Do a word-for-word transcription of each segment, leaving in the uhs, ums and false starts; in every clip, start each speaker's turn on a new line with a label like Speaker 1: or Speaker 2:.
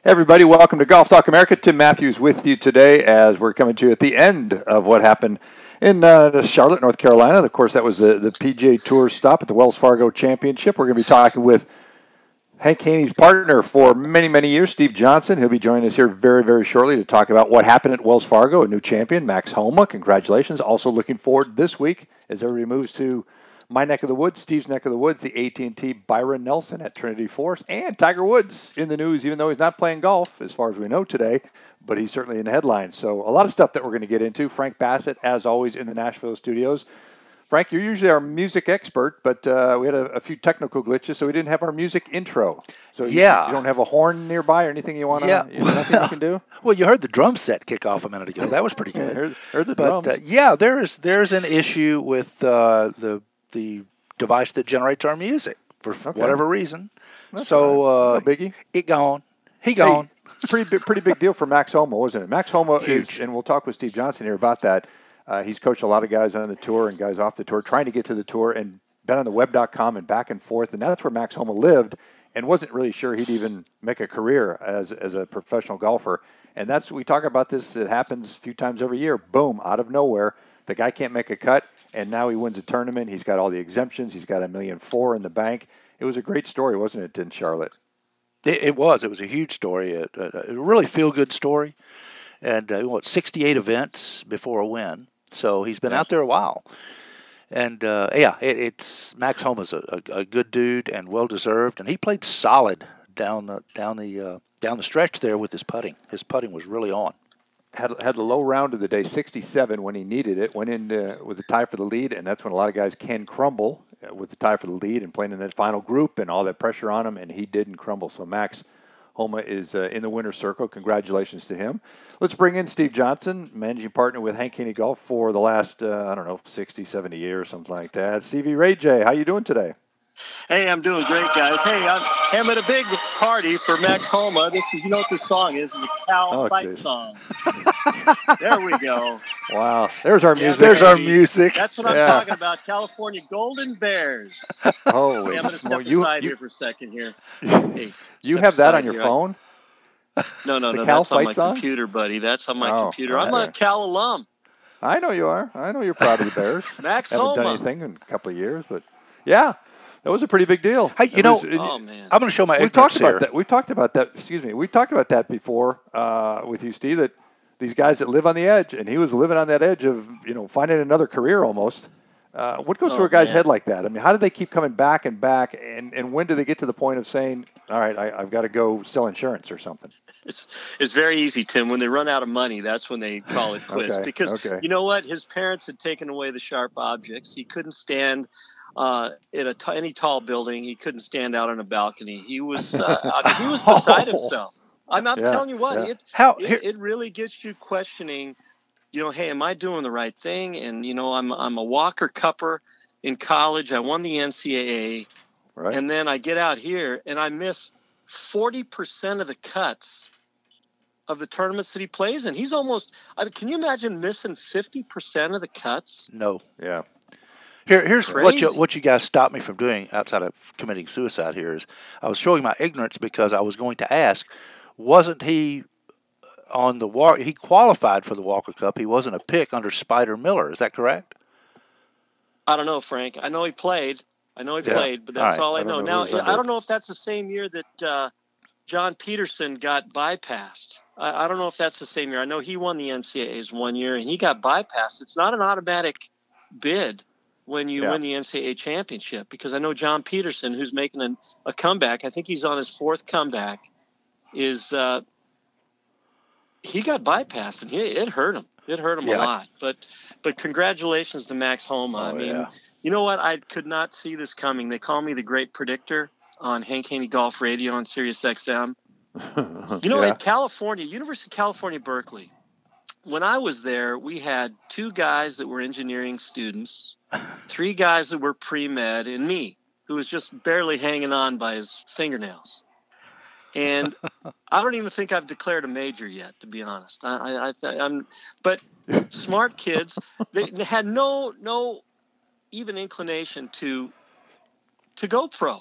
Speaker 1: Everybody, welcome to Golf Talk America. Tim Matthews with you today as we're coming to you at the end of what happened in uh, Charlotte, North Carolina. Of course, that was the, the P G A Tour stop at the Wells Fargo Championship. We're going to be talking with Hank Haney's partner for many, many years, Steve Johnson. He'll be joining us here very, very shortly to talk about what happened at Wells Fargo, a new champion, Max Homa. Congratulations. Also looking forward this week as everybody moves to my neck of the woods, Steve's neck of the woods, the A T and T Byron Nelson at Trinity Forest, and Tiger Woods in the news, even though he's not playing golf, as far as we know today, but he's certainly in the headlines. So a lot of stuff that we're going to get into. Frank Bassett, as always, in the Nashville studios. Frank, you're usually our music expert, but uh, we had a, a few technical glitches, so we didn't have our music intro. So
Speaker 2: yeah.
Speaker 1: you, you don't have a horn nearby or anything you want to,
Speaker 2: yeah.
Speaker 1: nothing you can do?
Speaker 2: Well, you heard the drum set kick off a minute ago. That was pretty good.
Speaker 1: heard, heard the
Speaker 2: but,
Speaker 1: drums.
Speaker 2: Uh, yeah, there's there's an issue with uh, the the device that generates our music for
Speaker 1: Okay.
Speaker 2: whatever reason.
Speaker 1: That's
Speaker 2: so
Speaker 1: right.
Speaker 2: uh,
Speaker 1: No biggie.
Speaker 2: It gone. He gone.
Speaker 1: Hey, pretty big, pretty big deal for Max Homa, wasn't it? Max Homa
Speaker 2: Huge.
Speaker 1: is, and we'll talk with Steve Johnson here about that. Uh, he's coached a lot of guys on the tour and guys off the tour, trying to get to the tour, and been on the web dot com and back and forth, and that's where Max Homa lived, and wasn't really sure he'd even make a career as as a professional golfer. And that's we talk about this. It happens a few times every year. Boom, out of nowhere, the guy can't make a cut, and now he wins a tournament. He's got all the exemptions. He's got a million four in the bank. It was a great story, wasn't it, in Charlotte?
Speaker 2: It, it was. It was a huge story. A, a, a really feel-good story. And uh, what, sixty-eight events before a win. So he's been
Speaker 3: Yeah.
Speaker 2: out there a while. And, uh, yeah, it, it's Max Homa's a, a, a good dude and well-deserved. And he played solid down the down the uh, down the stretch there with his putting. His putting was really on.
Speaker 1: Had had the low round of the day, sixty-seven when he needed it. Went in uh, with a tie for the lead, and that's when a lot of guys can crumble uh, with the tie for the lead and playing in that final group and all that pressure on him, and he didn't crumble. So Max Homa is uh, in the winner's circle. Congratulations to him. Let's bring in Steve Johnson, managing partner with Hank Haney Golf for the last, uh, I don't know, sixty, seventy years, something like that. Stevie Ray J, how you doing today?
Speaker 3: Hey, I'm doing great, guys. Hey, I'm, I'm at a big party for Max Homa. This is, you know what this song is? It's a cow
Speaker 1: Oh,
Speaker 3: fight
Speaker 1: geez.
Speaker 3: song. There we go.
Speaker 1: Wow. There's our music.
Speaker 2: There's our
Speaker 3: baby.
Speaker 2: music.
Speaker 3: That's what I'm
Speaker 1: Yeah.
Speaker 3: talking about. California Golden Bears.
Speaker 1: Holy
Speaker 3: Hey, I'm going to step
Speaker 1: smoke. You,
Speaker 3: aside
Speaker 1: you,
Speaker 3: here for a second here. Hey,
Speaker 1: you
Speaker 3: step
Speaker 1: have that
Speaker 3: aside
Speaker 1: on your
Speaker 3: here.
Speaker 1: phone?
Speaker 3: No, no,
Speaker 1: The
Speaker 3: no.
Speaker 1: Cal
Speaker 3: That's on
Speaker 1: fight
Speaker 3: my
Speaker 1: song?
Speaker 3: computer, buddy. That's on my
Speaker 1: Oh,
Speaker 3: computer. I'm
Speaker 1: okay.
Speaker 3: a Cal alum.
Speaker 1: I know you are. I know you're proud of the Bears.
Speaker 3: Max
Speaker 1: Haven't done
Speaker 3: Homa.
Speaker 1: anything in a couple of years, but yeah, that was a pretty big deal.
Speaker 2: Hey, you
Speaker 1: It
Speaker 2: know,
Speaker 1: was- it-
Speaker 3: Oh, man.
Speaker 2: I'm going to show my
Speaker 1: we
Speaker 2: ignorance
Speaker 1: talked
Speaker 2: here.
Speaker 1: about that. We've talked about that. Excuse me. We talked about that before uh, with you, Steve. That these guys that live on the edge, and he was living on that edge of you know finding another career almost. Uh, what goes
Speaker 3: Oh,
Speaker 1: through a guy's
Speaker 3: man.
Speaker 1: head like that? I mean, how do they keep coming back and back, and, and when do they get to the point of saying, "All right, I, I've got to go sell insurance or something"?
Speaker 3: It's it's very easy, Tim. When they run out of money, that's when they call it quits.
Speaker 1: Okay,
Speaker 3: Because
Speaker 1: okay.
Speaker 3: you know what? His parents had taken away the sharp objects. He couldn't stand uh, in a t- any tall building. He couldn't stand out on a balcony. He was uh, I mean, he was beside himself. I'm not
Speaker 1: Yeah,
Speaker 3: telling you what.
Speaker 1: yeah.
Speaker 3: It,
Speaker 2: How here,
Speaker 3: it it really gets you questioning. You know, hey, am I doing the right thing? And you know, I'm I'm a Walker Cupper in college. I won the N C double A.
Speaker 1: Right?
Speaker 3: And then I get out here and I miss forty percent of the cuts of the tournaments that he plays in. He's almost, I mean, can you imagine missing fifty percent of the cuts?
Speaker 2: no.
Speaker 1: yeah.
Speaker 2: Here, here's what you
Speaker 3: Crazy.
Speaker 2: what you guys stopped me from doing outside of committing suicide. Here is I was showing my ignorance because I was going to ask, wasn't he on the walk? He qualified for the Walker Cup. He wasn't a pick under Spider Miller. Is that correct?
Speaker 3: I don't know, Frank. I know he played. I know he
Speaker 2: Yeah.
Speaker 3: played, but
Speaker 2: All
Speaker 3: that's
Speaker 2: right.
Speaker 3: all I,
Speaker 1: I don't
Speaker 3: know.
Speaker 1: know
Speaker 3: Now,
Speaker 1: who's under
Speaker 3: I
Speaker 1: it.
Speaker 3: don't know if that's the same year that uh, John Peterson got bypassed. I, I don't know if that's the same year. I know he won the N C double A's one year and he got bypassed. It's not an automatic bid when you
Speaker 1: Yeah.
Speaker 3: win the N C double A championship, because I know John Peterson, who's making an, a comeback, I think he's on his fourth comeback, is uh, he got bypassed and he, it hurt him. It hurt him
Speaker 2: Yeah.
Speaker 3: a lot. But but congratulations to Max Homa. I
Speaker 2: Oh,
Speaker 3: mean,
Speaker 2: yeah.
Speaker 3: you know what? I could not see this coming. They call me the Great Predictor on Hank Haney Golf Radio on Sirius X M. You know,
Speaker 1: yeah.
Speaker 3: in California, University of California, Berkeley, when I was there, we had two guys that were engineering students, three guys that were pre-med, and me, who was just barely hanging on by his fingernails. And I don't even think I've declared a major yet, to be honest. I, I, I th- I'm, but smart kids, they, they had no, no even inclination to, to go pro.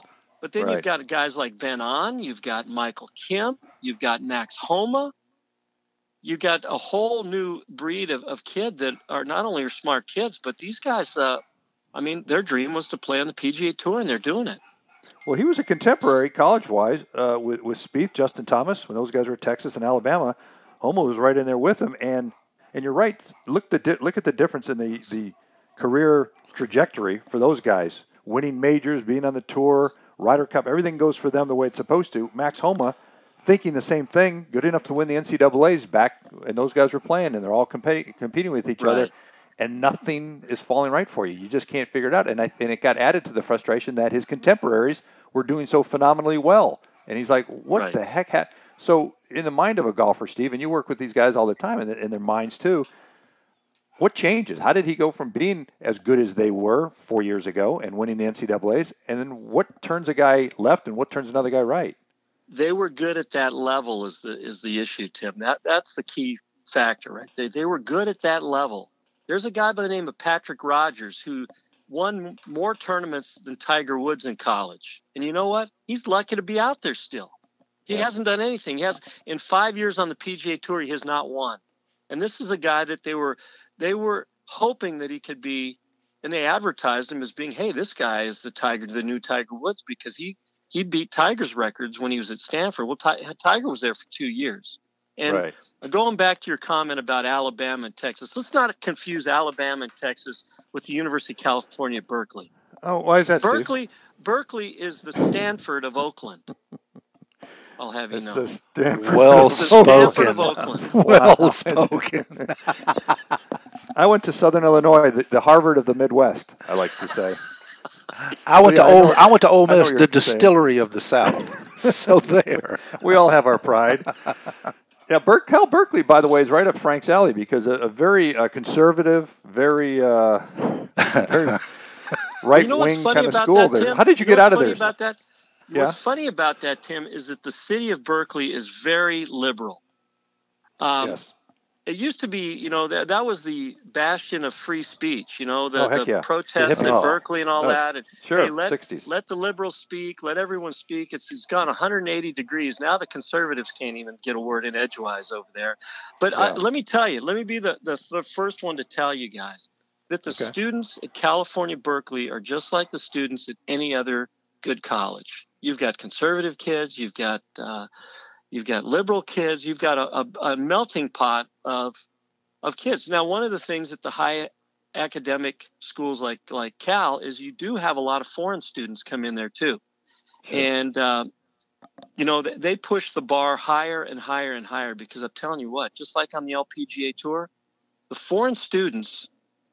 Speaker 3: But then
Speaker 1: Right.
Speaker 3: you've got guys like Ben On, you've got Michael Kim, you've got Max Homa. You've got a whole new breed of, of kid that are not only are smart kids, but these guys, uh, I mean, their dream was to play on the P G A Tour, and they're doing it.
Speaker 1: Well, he was a contemporary college-wise uh, with, with Spieth, Justin Thomas, when those guys were at Texas and Alabama. Homa was right in there with him, and and you're right. Look the di- look at the difference in the, the career trajectory for those guys. Winning majors, being on the tour, Ryder Cup, everything goes for them the way it's supposed to. Max Homa, thinking the same thing, good enough to win the N C double A's back, and those guys were playing, and they're all competing competing with each
Speaker 3: Right.
Speaker 1: other, and nothing is falling right for you. You just can't figure it out, and I, and it got added to the frustration that his contemporaries were doing so phenomenally well, and he's like, what
Speaker 3: Right.
Speaker 1: the heck? Ha-? So in the mind of a golfer, Steve, and you work with these guys all the time, and in their minds too, what changes? How did he go from being as good as they were four years ago and winning the N C double A's, and then what turns a guy left and what turns another guy right?
Speaker 3: They were good at that level is the is the issue, Tim. That that's the key factor, right? They they were good at that level. There's a guy by the name of Patrick Rogers who won more tournaments than Tiger Woods in college. And you know what? He's lucky to be out there still. He
Speaker 1: Yeah.
Speaker 3: hasn't done anything. He has in five years on the P G A Tour, he has not won. And this is a guy that they were they were hoping that he could be, and they advertised him as being, hey, this guy is the Tiger, the new Tiger Woods, because he he beat Tiger's records when he was at Stanford. Well, Ti- Tiger was there for two years. And
Speaker 1: Right.
Speaker 3: going back to your comment about Alabama and Texas, let's not confuse Alabama and Texas with the University of California at Berkeley.
Speaker 1: Oh, why is that, Steve?
Speaker 3: Berkeley, Berkeley is the Stanford of Oakland. I'll have you
Speaker 1: It's
Speaker 3: know.
Speaker 1: the Stanford.
Speaker 2: Well
Speaker 3: It's the Stanford
Speaker 2: spoken.
Speaker 3: of Oakland.
Speaker 2: Well spoken.
Speaker 1: I went to Southern Illinois, the, the Harvard of the Midwest, I like to say.
Speaker 2: I went
Speaker 1: Yeah,
Speaker 2: to
Speaker 1: I know-
Speaker 2: Ole, I went to Ole
Speaker 1: I know
Speaker 2: Miss,
Speaker 1: what
Speaker 2: the
Speaker 1: you're saying.
Speaker 2: distillery of the South. So there.
Speaker 1: We all have our pride. Yeah, Ber- Cal Berkeley, by the way, is right up Frank's alley because a, a very uh, conservative, very, uh, very right
Speaker 3: You know what's
Speaker 1: wing
Speaker 3: funny
Speaker 1: kind of
Speaker 3: about
Speaker 1: school
Speaker 3: that,
Speaker 1: there.
Speaker 3: Tim?
Speaker 1: How did you,
Speaker 3: know
Speaker 1: get
Speaker 3: what's
Speaker 1: out of
Speaker 3: funny
Speaker 1: there?
Speaker 3: About that?
Speaker 1: Yeah.
Speaker 3: What's funny about that, Tim, is that the city of Berkeley is very liberal. Um,
Speaker 1: Yes.
Speaker 3: It used to be, you know, that that was the bastion of free speech. You know, the,
Speaker 1: Oh, heck
Speaker 3: the
Speaker 1: yeah.
Speaker 3: protests
Speaker 1: The
Speaker 3: at
Speaker 1: hippies.
Speaker 3: Berkeley and all
Speaker 1: Oh,
Speaker 3: that. And
Speaker 1: Sure,
Speaker 3: hey, let
Speaker 1: sixties.
Speaker 3: let the liberals speak. Let everyone speak. It's it's gone one hundred eighty degrees now. The conservatives can't even get a word in edgewise over there. But I,
Speaker 1: Yeah.
Speaker 3: let me tell you, let me be the, the the first one to tell you guys that the
Speaker 1: Okay.
Speaker 3: students at California Berkeley are just like the students at any other good college. You've got conservative kids. You've got uh, you've got liberal kids. You've got a, a, a melting pot of of kids. Now, one of the things at the high academic schools like like Cal is you do have a lot of foreign students come in there too.
Speaker 1: Sure.
Speaker 3: And, uh, you know, they, they push the bar higher and higher and higher because I'm telling you what, just like on the L P G A Tour, the foreign students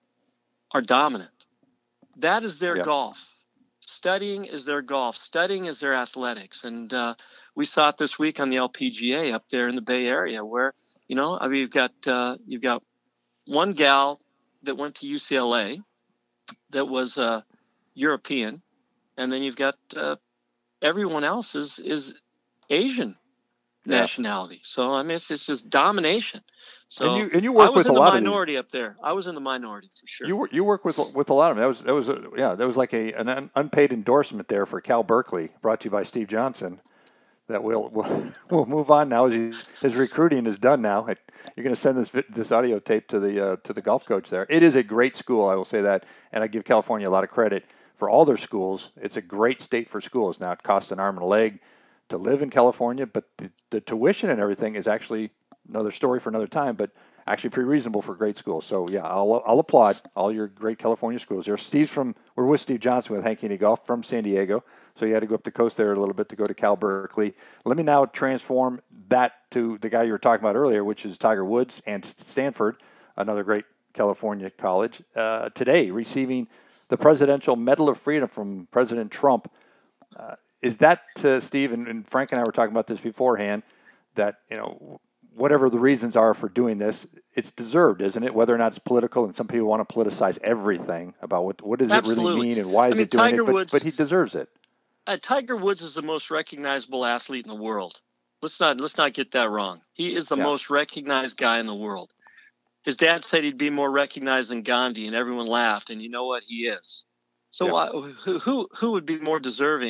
Speaker 3: are dominant. That is their
Speaker 1: Yeah.
Speaker 3: golf. Studying is their golf. Studying is their athletics. And uh, we saw it this week on the L P G A up there in the Bay Area where, you know, I mean, you've got uh, you've got one gal that went to U C L A that was uh, European, and then you've got uh, everyone else is is Asian
Speaker 1: Yeah.
Speaker 3: nationality. So I mean, it's, it's just domination. So
Speaker 1: And you- and you
Speaker 3: I
Speaker 1: work
Speaker 3: was
Speaker 1: with
Speaker 3: in
Speaker 1: a
Speaker 3: the
Speaker 1: lot of these-
Speaker 3: minority up there. I was in the minority for sure.
Speaker 1: You work, you work with with a lot of them. That was that was a, yeah that was like a an un, unpaid endorsement there for Cal Berkeley, brought to you by Steve Johnson. That we'll we'll, we'll move on now. As he, his recruiting is done now. I, you're going to send this vi- this audio tape to the uh, to the golf coach there. It is a great school, I will say that, and I give California a lot of credit for all their schools. It's a great state for schools. Now it costs an arm and a leg to live in California, but the, the tuition and everything is actually another story for another time. But actually pretty reasonable for great schools. So yeah, I'll I'll applaud all your great California schools. There, Steve's from we're with Steve Johnson with Hank Haney Golf from San Diego, so you had to go up the coast there a little bit to go to Cal Berkeley. Let me now transform that to the guy you were talking about earlier, which is Tiger Woods and Stanford, another great California college. Uh, today, receiving the Presidential Medal of Freedom from President Trump. Uh, is that uh, Steve and, and Frank and I were talking about this beforehand? That you know. Whatever the reasons are for doing this, it's deserved, isn't it? Whether or not it's political, and some people want to politicize everything about what what does
Speaker 3: Absolutely.
Speaker 1: it really mean and why is
Speaker 3: I mean,
Speaker 1: it doing
Speaker 3: Tiger
Speaker 1: it, but,
Speaker 3: Woods-
Speaker 1: but he deserves it.
Speaker 3: Uh, Tiger Woods is the most recognizable athlete in the world. Let's not let's not get that wrong. He is the
Speaker 1: Yeah.
Speaker 3: most recognized guy in the world. His dad said he'd be more recognized than Gandhi, and everyone laughed. And you know what? He is. So
Speaker 1: Yeah.
Speaker 3: why, who who who would be more deserving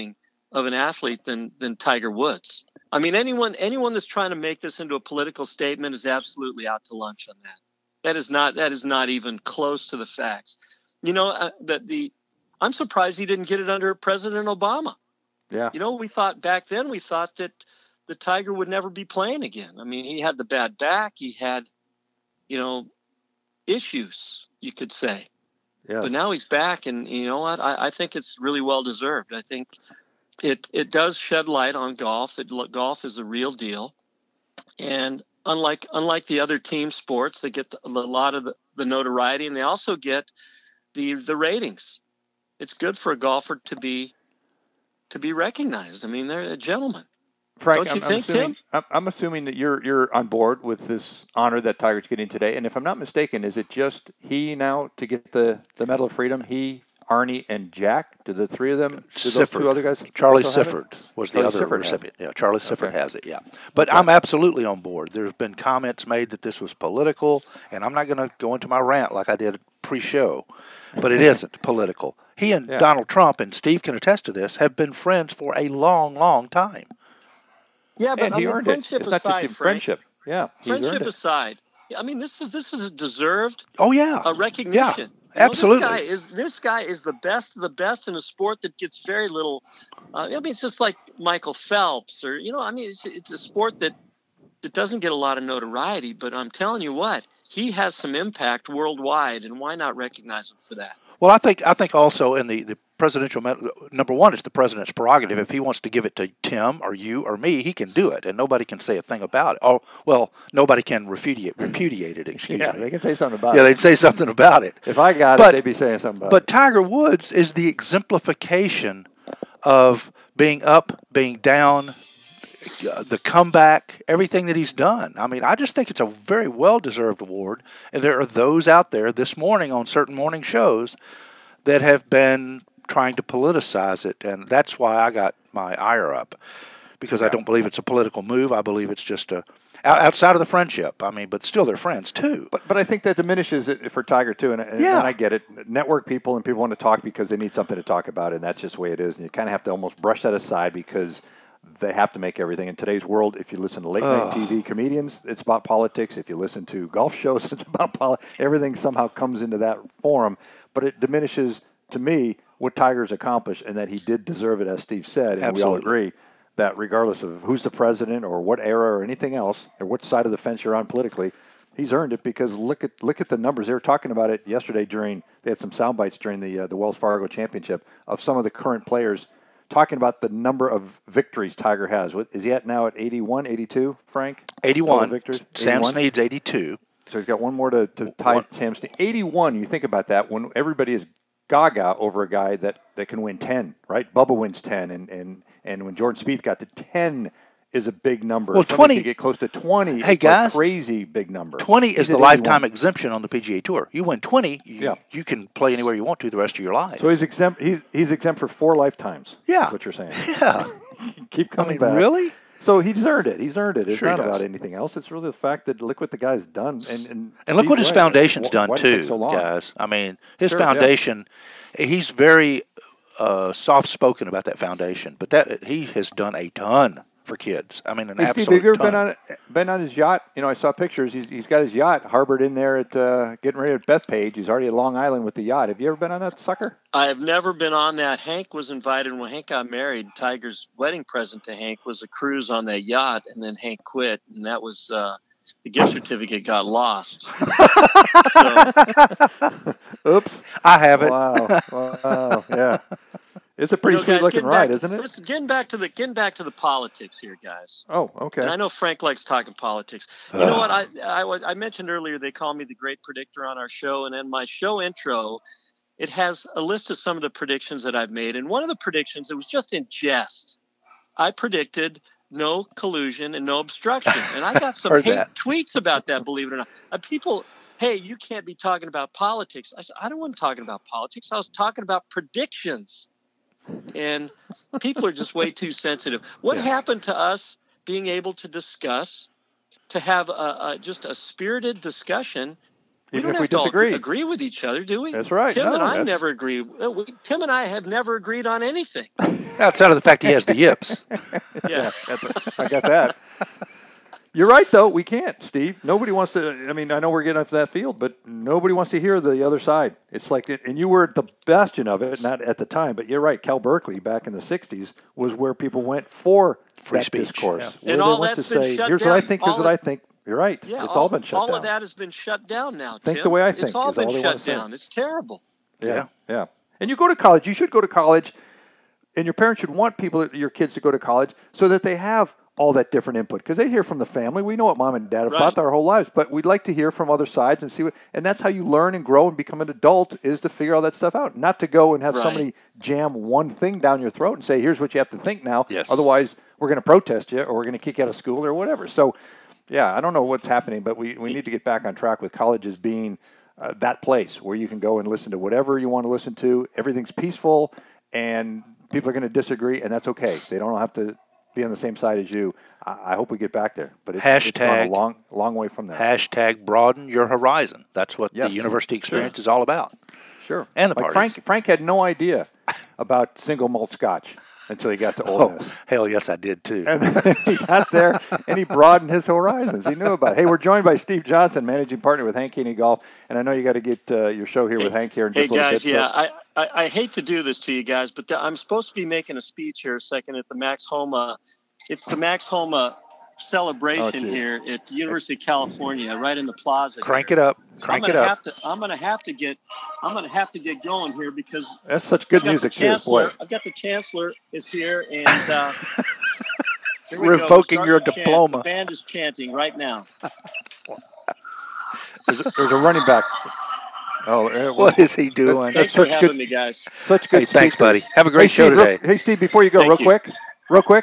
Speaker 3: of an athlete than than Tiger Woods. I mean, anyone anyone that's trying to make this into a political statement is absolutely out to lunch on that. That is not that is not even close to the facts. You know, uh, that the I'm surprised he didn't get it under President Obama.
Speaker 1: Yeah.
Speaker 3: You know, we thought back then we thought that the Tiger would never be playing again. I mean, he had the bad back, he had, you know, issues, you could say.
Speaker 1: Yes.
Speaker 3: But now he's back, and you know what? I, I think it's really well deserved. I think it it does shed light on golf. It, golf is a real deal, and unlike unlike the other team sports, they get a lot of the, the notoriety, and they also get the the ratings. It's good for a golfer to be to be recognized. I mean, they're a gentleman.
Speaker 1: Frank,
Speaker 3: Don't you
Speaker 1: I'm,
Speaker 3: think,
Speaker 1: I'm assuming,
Speaker 3: Tim?
Speaker 1: I'm, I'm assuming that you're you're on board with this honor that Tiger's getting today. And if I'm not mistaken, is it just he now to get the, the Medal of Freedom? He, Arnie, and Jack? Do the three of them? Do those two other guys?
Speaker 2: Charlie
Speaker 1: also have it?
Speaker 2: Sifford was the
Speaker 1: Charlie
Speaker 2: other
Speaker 1: Sifford
Speaker 2: recipient. Yeah, Charlie Sifford
Speaker 1: Okay.
Speaker 2: has it. Yeah, but I'm absolutely on board. There's been comments made that this was political, and I'm not going to go into my rant like I did pre-show, but it isn't political. He and
Speaker 1: Yeah.
Speaker 2: Donald Trump, and Steve can attest to this, have been friends for a long, long time.
Speaker 3: Yeah, but
Speaker 1: And
Speaker 3: I
Speaker 1: he
Speaker 3: mean,
Speaker 1: earned it.
Speaker 3: friendship
Speaker 1: It's not just
Speaker 3: aside,
Speaker 1: in
Speaker 3: Frank,
Speaker 1: friendship. Yeah, he's earned
Speaker 3: friendship
Speaker 1: it.
Speaker 3: aside, I mean, this is this is a deserved
Speaker 2: Oh yeah,
Speaker 3: a recognition.
Speaker 2: Yeah,
Speaker 3: You know,
Speaker 2: absolutely.
Speaker 3: this guy is this guy is the best of the best in a sport that gets very little. Uh, I mean, it's just like Michael Phelps, or you know, I mean, it's it's a sport that that doesn't get a lot of notoriety. But I'm telling you what, he has some impact worldwide, and why not recognize him for that?
Speaker 2: Well, I think I think also in the, the presidential medal, number one, it's the president's prerogative. If he wants to give it to Tim or you or me, he can do it, and nobody can say a thing about it. Oh, well, nobody can repudiate repudiate it. Excuse
Speaker 1: Yeah,
Speaker 2: me.
Speaker 1: they can say something about
Speaker 2: Yeah,
Speaker 1: it.
Speaker 2: they'd say something about it.
Speaker 1: If I got
Speaker 2: But-
Speaker 1: it, they'd be saying something about
Speaker 2: But
Speaker 1: it.
Speaker 2: Tiger Woods is the exemplification of being up, being down, uh, the comeback, everything that he's done. I mean, I just think it's a very well-deserved award. And there are those out there this morning on certain morning shows that have been trying to politicize it. And that's why I got my ire up, because I don't believe it's a political move. I believe it's just a outside of the friendship. I mean, but still they're friends too.
Speaker 1: But but I think that diminishes it for Tiger too, and, and,
Speaker 2: Yeah.
Speaker 1: and I get it. Network people and people want to talk because they need something to talk about, and that's just the way it is. And you kind of have to almost brush that aside because they have to make everything in today's world. If you listen to late night T V comedians, it's about politics. If you listen to golf shows, it's about politics. Everything somehow comes into that forum, but it diminishes to me what Tiger's accomplished, and that he did deserve it, as Steve said, and we all
Speaker 2: Absolutely.
Speaker 1: agree. That regardless of who's the president or what era or anything else or what side of the fence you're on politically, he's earned it because look at look at the numbers. They were talking about it yesterday during they had some sound bites during the uh, the Wells Fargo Championship of some of the current players talking about the number of victories Tiger has. What is he at now at eighty-one, eighty-two, Frank?
Speaker 2: eighty-one.
Speaker 1: Total victories?
Speaker 2: Sam
Speaker 1: eighty-one?
Speaker 2: Snead's eighty-two.
Speaker 1: So he's got one more to, to tie
Speaker 2: One-
Speaker 1: Sam Snead. eighty-one, you think about that, when everybody is gaga over a guy that, that can win ten, right? Bubba wins ten, and, and, and when Jordan Spieth got to ten is a big number.
Speaker 2: Well,
Speaker 1: Somebody
Speaker 2: twenty
Speaker 1: could get close to twenty.
Speaker 2: Hey,
Speaker 1: it's
Speaker 2: guys,
Speaker 1: a crazy big number.
Speaker 2: twenty
Speaker 1: He's
Speaker 2: is the
Speaker 1: at
Speaker 2: lifetime
Speaker 1: eighty-one.
Speaker 2: exemption on the P G A Tour. You win twenty, you,
Speaker 1: Yeah.
Speaker 2: you can play anywhere you want to the rest of your life.
Speaker 1: So he's exempt. He's he's exempt for four lifetimes.
Speaker 2: Yeah.
Speaker 1: is what you're saying.
Speaker 2: yeah.
Speaker 1: Keep
Speaker 2: I
Speaker 1: coming
Speaker 2: mean,
Speaker 1: back.
Speaker 2: really?
Speaker 1: So he's earned it. He's earned it. It's
Speaker 2: Sure he
Speaker 1: not about
Speaker 2: does.
Speaker 1: anything else. It's really the fact that look what the guy's done, and and,
Speaker 2: And look
Speaker 1: Steve's
Speaker 2: what his
Speaker 1: right.
Speaker 2: foundation's
Speaker 1: Wh-
Speaker 2: done
Speaker 1: why did it take
Speaker 2: too,
Speaker 1: so long?
Speaker 2: guys. I mean, his
Speaker 1: Sure, yeah.
Speaker 2: foundation. He's very uh, soft-spoken about that foundation, but that he has done a ton for kids. I mean, an
Speaker 1: Hey, Steve,
Speaker 2: absolute
Speaker 1: have you ever
Speaker 2: ton.
Speaker 1: been on been on his yacht? You know, I saw pictures. He's, he's got his yacht harbored in there at uh, getting ready at Bethpage. He's already at Long Island with the yacht. Have you ever been on that sucker?
Speaker 3: I've never been on that. Hank was invited when Hank got married. Tiger's wedding present to Hank was a cruise on that yacht, and then Hank quit, and that was uh, the gift certificate got lost. So,
Speaker 1: Oops!
Speaker 2: I have it.
Speaker 1: Wow! Wow! Yeah, it's a pretty
Speaker 3: you know,
Speaker 1: sweet
Speaker 3: guys,
Speaker 1: looking
Speaker 3: getting
Speaker 1: ride,
Speaker 3: back-
Speaker 1: isn't it?
Speaker 3: Listen, getting back to the getting back to the politics here, guys.
Speaker 1: Oh, okay.
Speaker 3: And I know Frank likes talking politics. You know what? I, I was- I mentioned earlier they call me the great predictor on our show, and in my show intro, it has a list of some of the predictions that I've made. And one of the predictions, it was just in jest. I predicted no collusion and no obstruction, and I got some
Speaker 2: Heard
Speaker 3: hate
Speaker 2: that.
Speaker 3: tweets about that. Believe it or not, uh, people. Hey, you can't be talking about politics. I said, I don't want to talking about politics. I was talking about predictions. And people are just way too sensitive. What
Speaker 2: Yes.
Speaker 3: happened to us being able to discuss, to have a, a, just a spirited discussion We
Speaker 1: even
Speaker 3: don't
Speaker 1: if we
Speaker 3: have to all
Speaker 1: disagree.
Speaker 3: agree with each other, do we?
Speaker 1: That's right.
Speaker 3: Tim
Speaker 1: No,
Speaker 3: and I
Speaker 1: that's-
Speaker 3: never agree. uh, we- Tim and I have never agreed on anything.
Speaker 2: Outside of the fact he has the yips.
Speaker 3: Yeah.
Speaker 1: That's a, I got that. You're right, though. We can't, Steve. Nobody wants to. I mean, I know we're getting off that field, but nobody wants to hear the other side. It's like, and you were the bastion of it, not at the time, but you're right. Cal Berkeley back in the sixties was where people went for
Speaker 2: Free
Speaker 1: that
Speaker 2: speech,
Speaker 1: discourse.
Speaker 2: yeah.
Speaker 1: Where
Speaker 3: And
Speaker 1: they
Speaker 3: all
Speaker 1: went to
Speaker 3: that's been
Speaker 1: say,
Speaker 3: shut
Speaker 1: here's what I
Speaker 3: down.
Speaker 1: think, here's
Speaker 3: All
Speaker 1: what
Speaker 3: of-
Speaker 1: I think. You're right.
Speaker 3: Yeah,
Speaker 1: it's all,
Speaker 3: all
Speaker 1: been shut
Speaker 3: all
Speaker 1: down.
Speaker 3: of that has been shut down now.
Speaker 1: Think
Speaker 3: Tim.
Speaker 1: the way I think
Speaker 3: It's all
Speaker 1: is all
Speaker 3: been
Speaker 1: they wanna
Speaker 3: shut
Speaker 1: say.
Speaker 3: down. It's terrible.
Speaker 1: Yeah, yeah. And you go to college. You should go to college, and your parents should want people, your kids, to go to college so that they have all that different input because they hear from the family. We know what mom and dad have
Speaker 3: Right.
Speaker 1: thought their whole lives, but we'd like to hear from other sides and see what. And that's how you learn and grow and become an adult is to figure all that stuff out, not to go and have
Speaker 3: Right.
Speaker 1: somebody jam one thing down your throat and say, "Here's what you have to think now."
Speaker 2: Yes.
Speaker 1: Otherwise, we're going to protest you or we're going to kick you out of school or whatever. So, yeah, I don't know what's happening, but we, we need to get back on track with colleges being uh, that place where you can go and listen to whatever you want to listen to. Everything's peaceful, and people are going to disagree, and that's okay. They don't have to be on the same side as you. I, I hope we get back there, but it's, it's gone a
Speaker 2: Hashtag-
Speaker 1: long, long way from there.
Speaker 2: Hashtag broaden your horizon. That's what
Speaker 1: Yes.
Speaker 2: the university experience is all about.
Speaker 1: Sure.
Speaker 2: And the
Speaker 1: like
Speaker 2: parties.
Speaker 1: Frank, Frank had no idea about single malt Scotch until he got to Ole
Speaker 2: Oh,
Speaker 1: Miss.
Speaker 2: hell yes, I did too.
Speaker 1: And then he got there and he broadened his horizons. He knew about it. Hey, we're joined by Steve Johnson, managing partner with Hank Haney Golf. And I know you got to get uh, your show here with Hank here in
Speaker 3: Hey
Speaker 1: just a little
Speaker 3: guys,
Speaker 1: bit.
Speaker 3: yeah, I, I, I hate to do this to you guys, but the, I'm supposed to be making a speech here a second at the Max Homa. It's the Max Homa celebration
Speaker 1: Oh, geez.
Speaker 3: here at the University of California, right in the plaza.
Speaker 2: Crank
Speaker 3: here.
Speaker 2: it up.
Speaker 3: So
Speaker 2: Crank
Speaker 3: I'm
Speaker 2: it
Speaker 3: gonna
Speaker 2: up.
Speaker 3: have to. I'm gonna have to get. I'm gonna have to get going here because
Speaker 1: That's such good
Speaker 3: I've got
Speaker 1: music,
Speaker 3: the
Speaker 1: too.
Speaker 3: chancellor.
Speaker 1: Boy.
Speaker 3: I've got the chancellor is here, and uh, here we go. We're
Speaker 2: Revoking your
Speaker 3: starting to chant.
Speaker 2: diploma.
Speaker 3: The band is chanting right now.
Speaker 1: There's a, there's a running back. Oh, it was
Speaker 2: What is he doing?
Speaker 3: Thanks
Speaker 1: such
Speaker 3: for having
Speaker 1: good-
Speaker 3: me, guys.
Speaker 1: such good
Speaker 2: Hey, thanks,
Speaker 1: speakers.
Speaker 2: buddy. Have a
Speaker 1: Hey,
Speaker 2: great show
Speaker 1: Steve, real-
Speaker 2: today.
Speaker 1: hey, Steve, before you go,
Speaker 3: Thank
Speaker 1: real
Speaker 3: you.
Speaker 1: quick, real quick.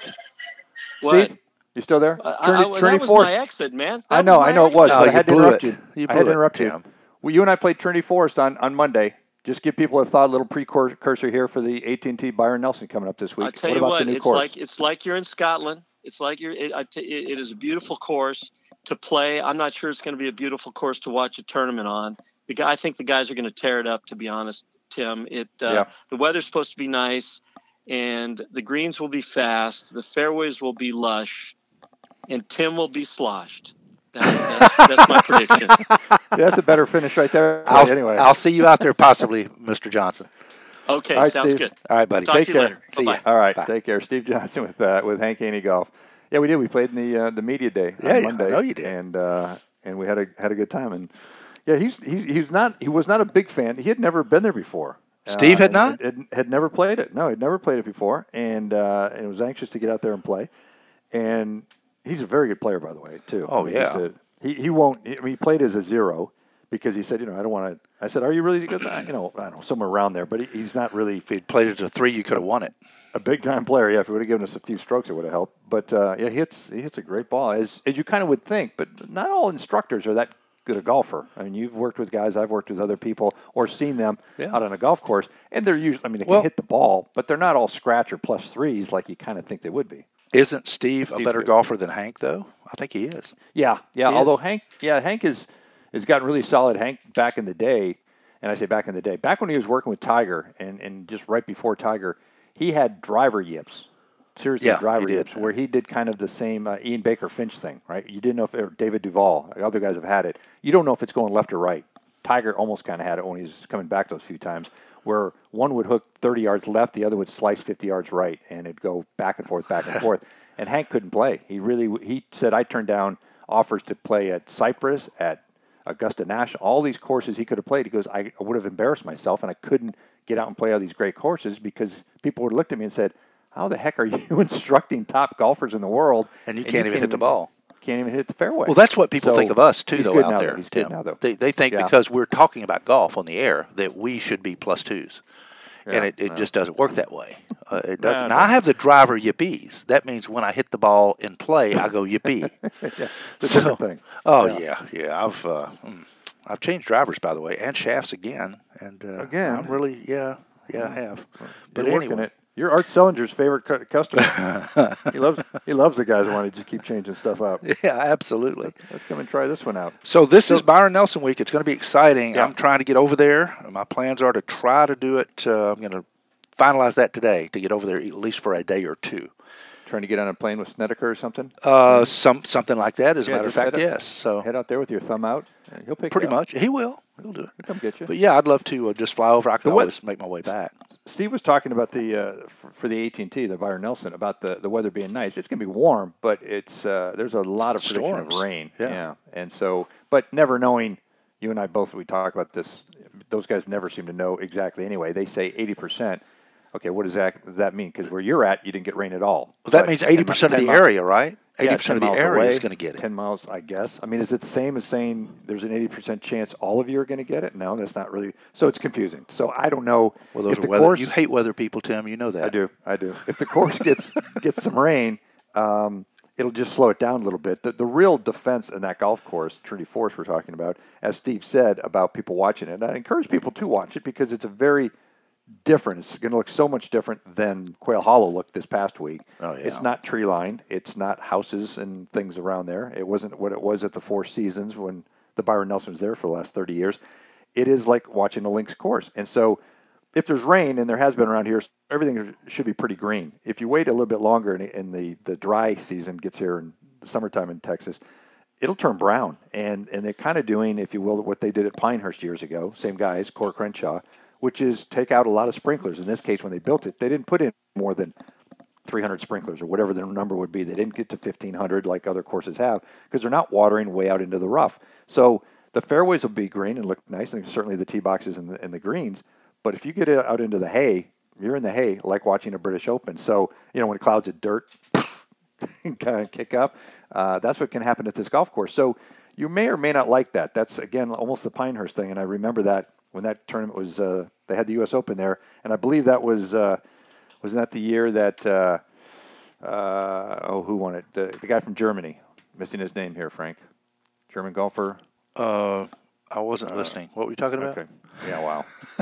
Speaker 3: What?
Speaker 1: Steve, you still there?
Speaker 3: I, I,
Speaker 1: Trinity,
Speaker 3: that
Speaker 1: Trinity
Speaker 3: was
Speaker 1: Forest.
Speaker 3: my exit, man.
Speaker 1: I
Speaker 3: That
Speaker 1: know,
Speaker 3: was
Speaker 1: I
Speaker 3: my
Speaker 1: know it was,
Speaker 3: exit.
Speaker 2: Oh,
Speaker 1: but I
Speaker 2: you
Speaker 1: had to
Speaker 2: blew
Speaker 1: interrupt
Speaker 2: it.
Speaker 1: you.
Speaker 2: You
Speaker 1: I
Speaker 2: blew
Speaker 1: had to
Speaker 2: it,
Speaker 1: interrupt you.
Speaker 2: Tim.
Speaker 1: Well, you and I played Trinity Forest on, on Monday. Just give people a thought, a little precursor here for the A T and T Byron Nelson coming up this week.
Speaker 3: I tell
Speaker 1: what
Speaker 3: you
Speaker 1: about
Speaker 3: what,
Speaker 1: the new
Speaker 3: it's
Speaker 1: course?
Speaker 3: like it's like you're in Scotland. It's like you're. It, I t- it, it is a beautiful course to play. I'm not sure it's going to be a beautiful course to watch a tournament on. The guy, I think the guys are going to tear it up. To be honest, Tim, it uh,
Speaker 1: Yeah.
Speaker 3: the weather's supposed to be nice, and the greens will be fast. The fairways will be lush, and Tim will be sloshed. That, that's, that's my prediction.
Speaker 1: Yeah, that's a better finish right there.
Speaker 2: I'll,
Speaker 1: anyway,
Speaker 2: I'll see you out there possibly, Mister Johnson.
Speaker 3: Okay,
Speaker 1: All right,
Speaker 3: sounds
Speaker 1: Steve.
Speaker 3: good.
Speaker 2: All right, buddy.
Speaker 3: Talk
Speaker 1: Take
Speaker 3: to you
Speaker 1: care.
Speaker 3: later.
Speaker 2: See
Speaker 3: Bye-bye.
Speaker 2: ya.
Speaker 1: all right,
Speaker 2: Bye.
Speaker 1: take care. Steve Johnson with uh, with Hank Haney Golf. Yeah, we did. We played in the uh, the media day
Speaker 2: Yeah,
Speaker 1: on
Speaker 2: yeah, I
Speaker 1: Monday.
Speaker 2: know you did.
Speaker 1: And uh, and we had a had a good time. And yeah, he's he's he's not he was not a big fan. He had never been there before.
Speaker 2: Steve had
Speaker 1: and-
Speaker 2: not?
Speaker 1: and- had never played it. No, he'd never played it before, and uh, and was anxious to get out there and play. And he's a very good player, by the way, too.
Speaker 2: Oh,
Speaker 1: I mean,
Speaker 2: yeah.
Speaker 1: he's a- he he won't. I mean, he played as a zero because he said, you know, I don't want to. I said, are you really? He goes, "Ah, you know, I don't know, somewhere around there. But he, he's not really
Speaker 2: If he'd played it to three, you could have won it.
Speaker 1: a big time player. Yeah, if he would have given us a few strokes, it would have helped. But uh, yeah, he hits he hits a great ball, as as you kind of would think. But not all instructors are that good a golfer. I mean, you've worked with guys, I've worked with other people, or seen them
Speaker 2: Yeah.
Speaker 1: out on a golf course, and they're usually. I mean, they can
Speaker 2: Well-
Speaker 1: hit the ball, but they're not all scratch or plus threes like you kind of think they would be.
Speaker 2: Isn't Steve a
Speaker 1: Steve's
Speaker 2: better
Speaker 1: good.
Speaker 2: golfer than Hank, though? I think he is.
Speaker 1: Yeah, yeah.
Speaker 2: He
Speaker 1: Although
Speaker 2: is.
Speaker 1: Hank, yeah, Hank is has gotten really solid. Hank back in the day, and I say back in the day, back when he was working with Tiger, and, and just right before Tiger, he had driver yips, seriously
Speaker 2: Yeah,
Speaker 1: driver
Speaker 2: he did.
Speaker 1: yips, where he did kind of the same uh, Ian Baker Finch thing, right? You didn't know if or David Duval, other guys have had it. You don't know if it's going left or right. Tiger almost kind of had it when he was coming back those few times, where one would hook thirty yards left, the other would slice fifty yards right, and it'd go back and forth, back and forth. And Hank couldn't play. He really he said, I turned down offers to play at Cypress, at Augusta National, all these courses he could have played. He goes, I would have embarrassed myself, and I couldn't get out and play all these great courses because people would have looked at me and said, how the heck are you instructing top golfers in the world?
Speaker 2: And you can't even hit the ball.
Speaker 1: Can't even hit the fairway.
Speaker 2: Well, that's what people
Speaker 1: So,
Speaker 2: think of us, too,
Speaker 1: he's
Speaker 2: though,
Speaker 1: good
Speaker 2: out
Speaker 1: now,
Speaker 2: there.
Speaker 1: though. He's good
Speaker 2: Tim.
Speaker 1: now, though.
Speaker 2: They, they think
Speaker 1: Yeah.
Speaker 2: because we're talking about golf on the air that we should be plus twos.
Speaker 1: Yeah,
Speaker 2: and it, it
Speaker 1: yeah.
Speaker 2: just doesn't work that way. Uh, it
Speaker 1: No,
Speaker 2: doesn't.
Speaker 1: it
Speaker 2: Now, I have the driver yippies. That means when I hit the ball in play, I go yippee.
Speaker 1: It's a
Speaker 2: So-
Speaker 1: different thing.
Speaker 2: Oh
Speaker 1: Yeah.
Speaker 2: yeah, yeah. I've uh, mm, I've changed drivers, by the way, and shafts again. And uh,
Speaker 1: Again?
Speaker 2: I'm really yeah, yeah, I have. But
Speaker 1: You're working
Speaker 2: anyway,
Speaker 1: it. You're Art Sellinger's favorite cu- customer. he loves he loves the guys who want to just keep changing stuff up.
Speaker 2: Yeah, absolutely.
Speaker 1: Let's come and try this one out.
Speaker 2: So this
Speaker 1: So-
Speaker 2: is Byron Nelson Week. It's going to be exciting.
Speaker 1: Yeah.
Speaker 2: I'm trying to get over there. My plans are to try to do it. Uh, I'm going to finalize that today to get over there at least for a day or two.
Speaker 1: Trying to get on a plane with Snedeker or something?
Speaker 2: Uh, some something like that. As a
Speaker 1: Yeah,
Speaker 2: matter of
Speaker 1: just
Speaker 2: fact,
Speaker 1: head up-
Speaker 2: yes. So
Speaker 1: Head out there with your thumb out. and He'll pick
Speaker 2: pretty
Speaker 1: you up.
Speaker 2: much, he will. He'll do it.
Speaker 1: He'll come get you.
Speaker 2: But yeah, I'd love to uh, just fly over. I can
Speaker 1: The what-
Speaker 2: always make my way back.
Speaker 1: Steve was talking about the uh, for, for the A T and T, the Byron Nelson, about the, the weather being nice. It's going to be warm, but it's uh, there's a lot of prediction
Speaker 2: Storms.
Speaker 1: of rain.
Speaker 2: Yeah.
Speaker 1: and so, but never knowing. You and I both we talk about this. Those guys never seem to know exactly. Anyway, they say eighty percent. Okay, what does that does that mean? Because where you're at, you didn't get rain at all.
Speaker 2: Well, that
Speaker 1: But
Speaker 2: means
Speaker 1: ten
Speaker 2: eighty percent of
Speaker 1: ten
Speaker 2: the
Speaker 1: mi-
Speaker 2: area, right? eighty
Speaker 1: Yeah,
Speaker 2: percent
Speaker 1: ten
Speaker 2: of the
Speaker 1: miles
Speaker 2: area
Speaker 1: away,
Speaker 2: is going to get it.
Speaker 1: ten miles, I guess. I mean, is it the same as saying there's an eighty percent chance all of you are going to get it? No, that's not really. So it's confusing. So I don't know.
Speaker 2: Well, those
Speaker 1: if
Speaker 2: are
Speaker 1: the
Speaker 2: weather.
Speaker 1: course,
Speaker 2: You hate weather people, Tim. You know that.
Speaker 1: I do. I do. If the course gets gets some rain, um, it'll just slow it down a little bit. The, the real defense in that golf course, Trinity Forest, we're talking about, as Steve said about people watching it, and I encourage people to watch it because it's a very different. It's going to look so much different than Quail Hollow looked this past week.
Speaker 2: Oh, yeah.
Speaker 1: It's not tree lined. It's not houses and things around there. It wasn't what it was at the Four Seasons when the Byron Nelson was there for the last thirty years. It is like watching a links course. And so if there's rain, and there has been around here, everything should be pretty green. If you wait a little bit longer and, and the, the dry season gets here in the summertime in Texas, it'll turn brown. And, and they're kind of doing, if you will, what they did at Pinehurst years ago, same guys, Core Crenshaw, which is take out a lot of sprinklers. In this case, when they built it, they didn't put in more than three hundred sprinklers or whatever the number would be. They didn't get to fifteen hundred like other courses have because they're not watering way out into the rough. So the fairways will be green and look nice, and certainly the tee boxes and the, and the greens. But if you get it out into the hay, you're in the hay like watching a British Open. So, you know, when clouds of dirt kind of kick up, uh, that's what can happen at this golf course. So you may or may not like that. That's, again, almost the Pinehurst thing, and I remember that when that tournament was, uh, they had the U S Open there, and I believe that was, uh, wasn't that the year that, uh, uh, oh, who won it? The, the guy from Germany. Missing his name here, Frank. German golfer.
Speaker 2: Uh, I wasn't listening. What were you talking about?
Speaker 1: Okay. Yeah, wow.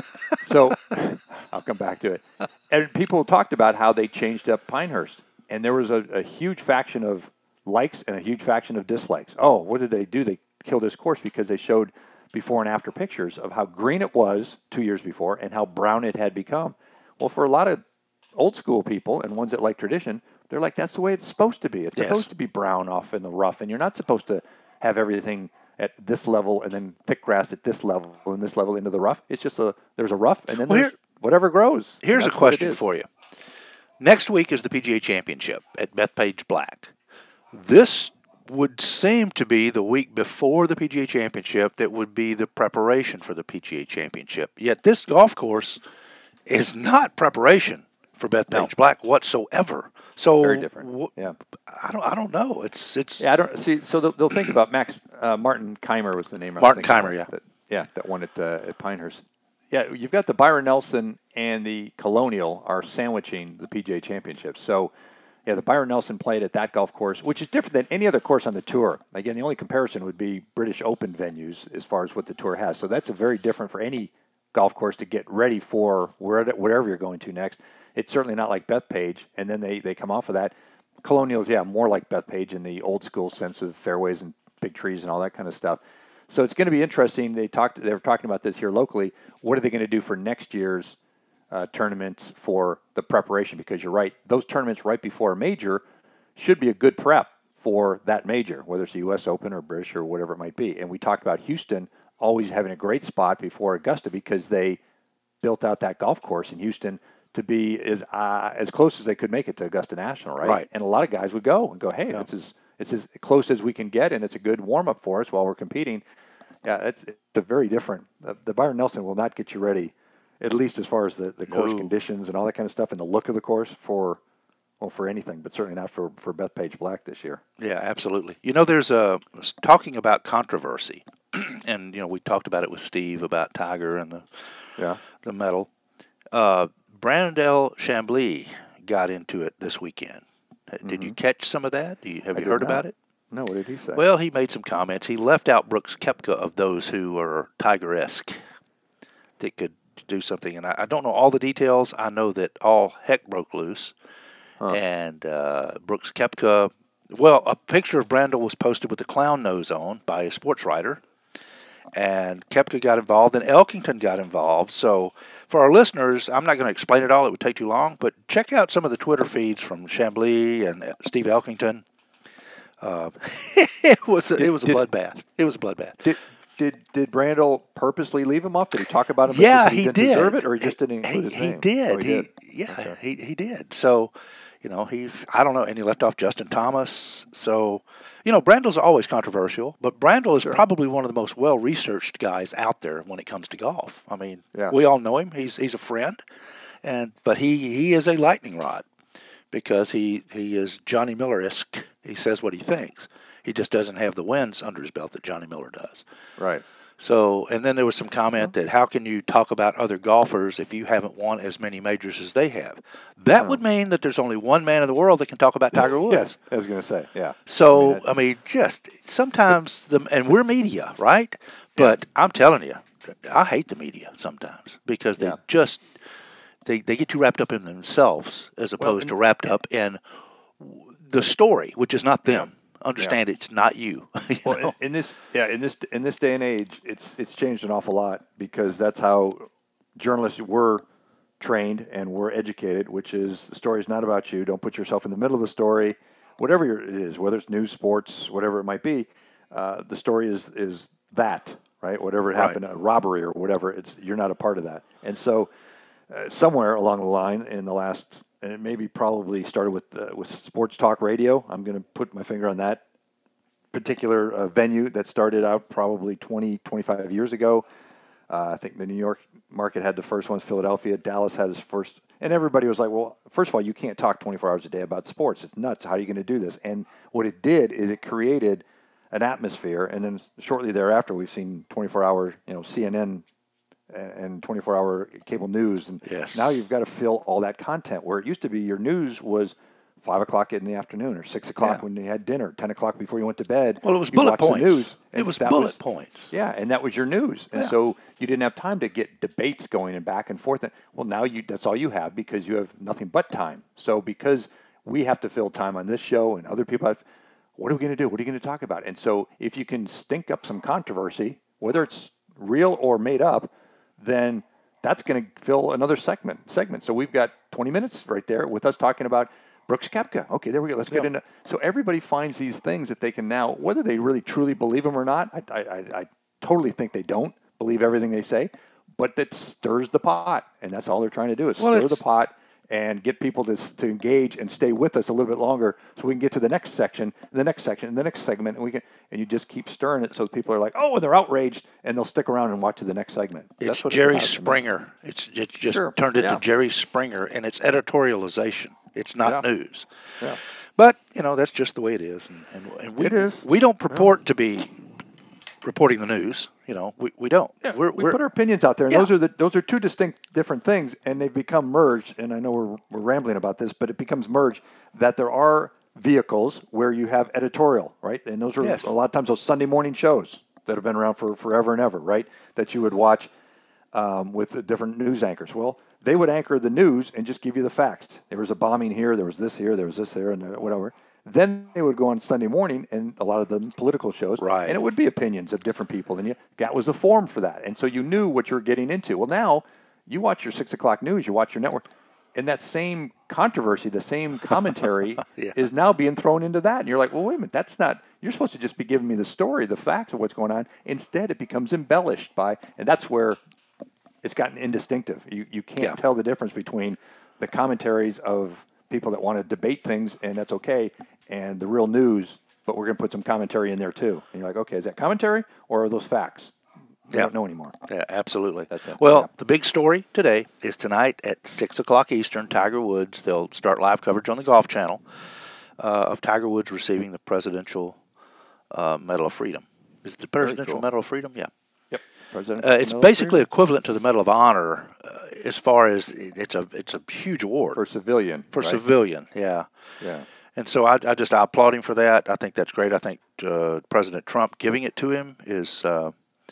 Speaker 1: So I'll come back to it. And people talked about how they changed up Pinehurst, and there was a, a huge faction of likes and a huge faction of dislikes. Oh, what did they do? They killed this course because they showed before and after pictures of how green it was two years before and how brown it had become. Well, for a lot of old school people and ones that like tradition, they're like, that's the way it's supposed to be. It's
Speaker 2: Yes.
Speaker 1: supposed to be brown off in the rough, and you're not supposed to have everything at this level and then thick grass at this level and this level into the rough. It's just a there's a rough, and then
Speaker 2: Well,
Speaker 1: there's
Speaker 2: here-
Speaker 1: whatever grows.
Speaker 2: Here's a
Speaker 1: That's what it
Speaker 2: question
Speaker 1: is.
Speaker 2: for you. Next week is the P G A Championship at Bethpage Black. This would seem to be the week before the P G A Championship that would be the preparation for the P G A Championship. Yet this golf course is not preparation for Bethpage
Speaker 1: No.
Speaker 2: Black whatsoever. So
Speaker 1: Very different.
Speaker 2: wh-
Speaker 1: Yeah.
Speaker 2: I don't I don't know. It's it's
Speaker 1: Yeah, I don't see. So they'll, they'll think about Max uh, Martin Keimer was the name. I was
Speaker 2: Martin
Speaker 1: thinking
Speaker 2: Keimer,
Speaker 1: of,
Speaker 2: yeah.
Speaker 1: that, yeah, that won at uh, at Pinehurst. Yeah, you've got the Byron Nelson and the Colonial are sandwiching the P G A Championship. So, yeah, the Byron Nelson played at that golf course, which is different than any other course on the tour. Again, the only comparison would be British Open venues as far as what the tour has. So that's a very different for any golf course to get ready for where, wherever you're going to next. It's certainly not like Bethpage, and then they, they come off of that. Colonials, yeah, more like Bethpage in the old school sense of fairways and big trees and all that kind of stuff. So it's going to be interesting. They talked. They were talking about this here locally. What are they going to do for next year's uh, tournaments for the preparation? Because you're right, those tournaments right before a major should be a good prep for that major, whether it's the U S Open or British or whatever it might be. And we talked about Houston always having a great spot before Augusta because they built out that golf course in Houston to be as uh, as close as they could make it to Augusta National, right?
Speaker 2: Right.
Speaker 1: And a lot of guys would go and go, hey,
Speaker 2: Yeah.
Speaker 1: it's as it's as close as we can get, and it's a good warm up for us while we're competing. Yeah, it's, it's a very different. The, the Byron Nelson will not get you ready, at least as far as the, the course
Speaker 2: No.
Speaker 1: conditions and all that kind of stuff, and the look of the course for well for anything, but certainly not for for Bethpage Black this year.
Speaker 2: Yeah, absolutely. You know, there's a talking about controversy, and you know we talked about it with Steve about Tiger and the
Speaker 1: Yeah.
Speaker 2: the medal. Uh, Brandel Chambly got into it this weekend. Did you catch some of that? Do you, have
Speaker 1: I
Speaker 2: you
Speaker 1: did
Speaker 2: heard
Speaker 1: not.
Speaker 2: about it?
Speaker 1: No, what did he say?
Speaker 2: Well, he made some comments. He left out Brooks Koepka of those who are Tiger-esque that could to do something, and I, I don't know all the details. I know that all heck broke loose, huh. and uh, Brooks Koepka. Well, a picture of Brandel was posted with the clown nose on by a sports writer, and Koepka got involved, and Elkington got involved. So for our listeners, I'm not going to explain it all. It would take too long, but check out some of the Twitter feeds from Chambly and Steve Elkington. Uh, it was a,
Speaker 1: did,
Speaker 2: it was a
Speaker 1: did,
Speaker 2: bloodbath. It was a bloodbath.
Speaker 1: Did did did Brandel purposely leave him off? Did he talk about him?
Speaker 2: Yeah,
Speaker 1: he,
Speaker 2: he
Speaker 1: didn't
Speaker 2: did.
Speaker 1: Deserve it, or he just didn't include
Speaker 2: he,
Speaker 1: his
Speaker 2: he
Speaker 1: name?
Speaker 2: Did.
Speaker 1: Oh, he,
Speaker 2: he
Speaker 1: did.
Speaker 2: Yeah,
Speaker 1: okay.
Speaker 2: he he did. So, you know, he I don't know, and he left off Justin Thomas. So, you know, Brandel's always controversial, but Brandel is
Speaker 1: sure.
Speaker 2: probably one of the most well researched guys out there when it comes to golf. I mean,
Speaker 1: yeah.
Speaker 2: we all know him. He's he's a friend, and but he he is a lightning rod because he he is Johnny Miller-esque. He says what he thinks. He just doesn't have the wins under his belt that Johnny Miller does.
Speaker 1: Right.
Speaker 2: So, and then there was some comment that how can you talk about other golfers if you haven't won as many majors as they have? That oh. would mean that there's only one man in the world that can talk about Tiger Woods.
Speaker 1: Yes, I was going to say, yeah.
Speaker 2: So,
Speaker 1: I mean,
Speaker 2: I mean, just sometimes, the and we're media, right? But yeah. I'm telling you, I hate the media sometimes because they yeah. just, they, they get too wrapped up in themselves as opposed well, and, to wrapped up in the story, which is not them. Yeah. Understand yeah. it's not you. you
Speaker 1: well,
Speaker 2: know?
Speaker 1: in this, yeah, in this in this day and age, it's it's changed an awful lot because that's how journalists were trained and were educated. Which is the story is not about you. Don't put yourself in the middle of the story, whatever it is, whether it's news, sports, whatever it might be. Uh, the story is is that right. Whatever it happened, right. a robbery or whatever. It's you're not a part of that. And so, uh, somewhere along the line in the last. And it maybe probably started with uh, with sports talk radio. I'm going to put my finger on that particular uh, venue that started out probably twenty, twenty-five years ago. Uh, I think the New York market had the first one. Philadelphia, Dallas had his first. And everybody was like, well, first of all, you can't talk twenty-four hours a day about sports. It's nuts. How are you going to do this? And what it did is it created an atmosphere. And then shortly thereafter, we've seen twenty-four hour, you know, C N N and twenty-four hour cable news. And
Speaker 2: yes.
Speaker 1: now you've got to fill all that content where it used to be your news was five o'clock in the afternoon or six o'clock yeah. when you had dinner, ten o'clock before you went to bed.
Speaker 2: Well, it was bullet points.
Speaker 1: News,
Speaker 2: it was bullet was, points.
Speaker 1: Yeah, and that was your news. And
Speaker 2: yeah.
Speaker 1: so you didn't have time to get debates going and back and forth. And, well, now you that's all you have because you have nothing but time. So because we have to fill time on this show and other people have, what are we going to do? What are you going to talk about? And so if you can stink up some controversy, whether it's real or made up, then that's going to fill another segment. Segment. So we've got twenty minutes right there with us talking about Brooks Koepka. Okay, there we go. Let's yeah. get into. So everybody finds these things that they can now, whether they really truly believe them or not. I, I, I totally think they don't believe everything they say, but that stirs the pot, and that's all they're trying to do is well, stir the pot and get people to to engage and stay with us a little bit longer, so we can get to the next section, the next section, the next segment, and we can. And you just keep stirring it, so people are like, "Oh," and they're outraged, and they'll stick around and watch to the next segment.
Speaker 2: It's
Speaker 1: That's what
Speaker 2: Jerry
Speaker 1: it's
Speaker 2: Springer. It's it's just
Speaker 1: sure.
Speaker 2: turned into
Speaker 1: yeah.
Speaker 2: Jerry Springer, and it's editorialization. It's not
Speaker 1: yeah.
Speaker 2: news.
Speaker 1: Yeah.
Speaker 2: But you know that's just the way it is, and, and, and we
Speaker 1: it is.
Speaker 2: we don't purport
Speaker 1: yeah.
Speaker 2: to be reporting the news. You know, we, we don't.
Speaker 1: Yeah,
Speaker 2: we're,
Speaker 1: we
Speaker 2: we're,
Speaker 1: put our opinions out there, and
Speaker 2: yeah.
Speaker 1: those are the those are two distinct different things, and they've become merged. And I know we're we're rambling about this, but it becomes merged that there are vehicles where you have editorial, right? And those are
Speaker 2: yes.
Speaker 1: a lot of times those Sunday morning shows that have been around for forever and ever, right? That you would watch um, with the different news anchors. Well, they would anchor the news and just give you the facts. There was a bombing here, there was this here, there was this there, and whatever. Then they would go on Sunday morning and a lot of the political shows,
Speaker 2: right.
Speaker 1: and it would be opinions of different people, and you, that was the forum for that. And so you knew what you were getting into. Well, now you watch your six o'clock news, you watch your network, and that same controversy, the same commentary
Speaker 2: yeah.
Speaker 1: is now being thrown into that. And you're like, well, wait a minute, that's not, you're supposed to just be giving me the story, the facts of what's going on. Instead, it becomes embellished by, and that's where it's gotten indistinctive. You you can't
Speaker 2: yeah.
Speaker 1: tell the difference between the commentaries of people that want to debate things, and that's okay, and the real news, but we're going to put some commentary in there too. And you're like, okay, is that commentary or are those facts? You
Speaker 2: yeah.
Speaker 1: don't know anymore.
Speaker 2: Yeah, absolutely.
Speaker 1: That's it.
Speaker 2: Well,
Speaker 1: yeah.
Speaker 2: the big story today is tonight at six o'clock Eastern, Tiger Woods. They'll start live coverage on the Golf Channel uh, of Tiger Woods receiving the Presidential uh, Medal of Freedom. Is it the Presidential
Speaker 1: cool.
Speaker 2: Medal of Freedom? Yeah.
Speaker 1: Yep.
Speaker 2: Uh, it's basically equivalent to the Medal of Honor uh, as far as it's a it's a huge award.
Speaker 1: For civilian.
Speaker 2: For
Speaker 1: right?
Speaker 2: civilian, yeah.
Speaker 1: Yeah.
Speaker 2: And so I, I just I applaud him for that. I think that's great. I think uh, President Trump giving it to him is uh,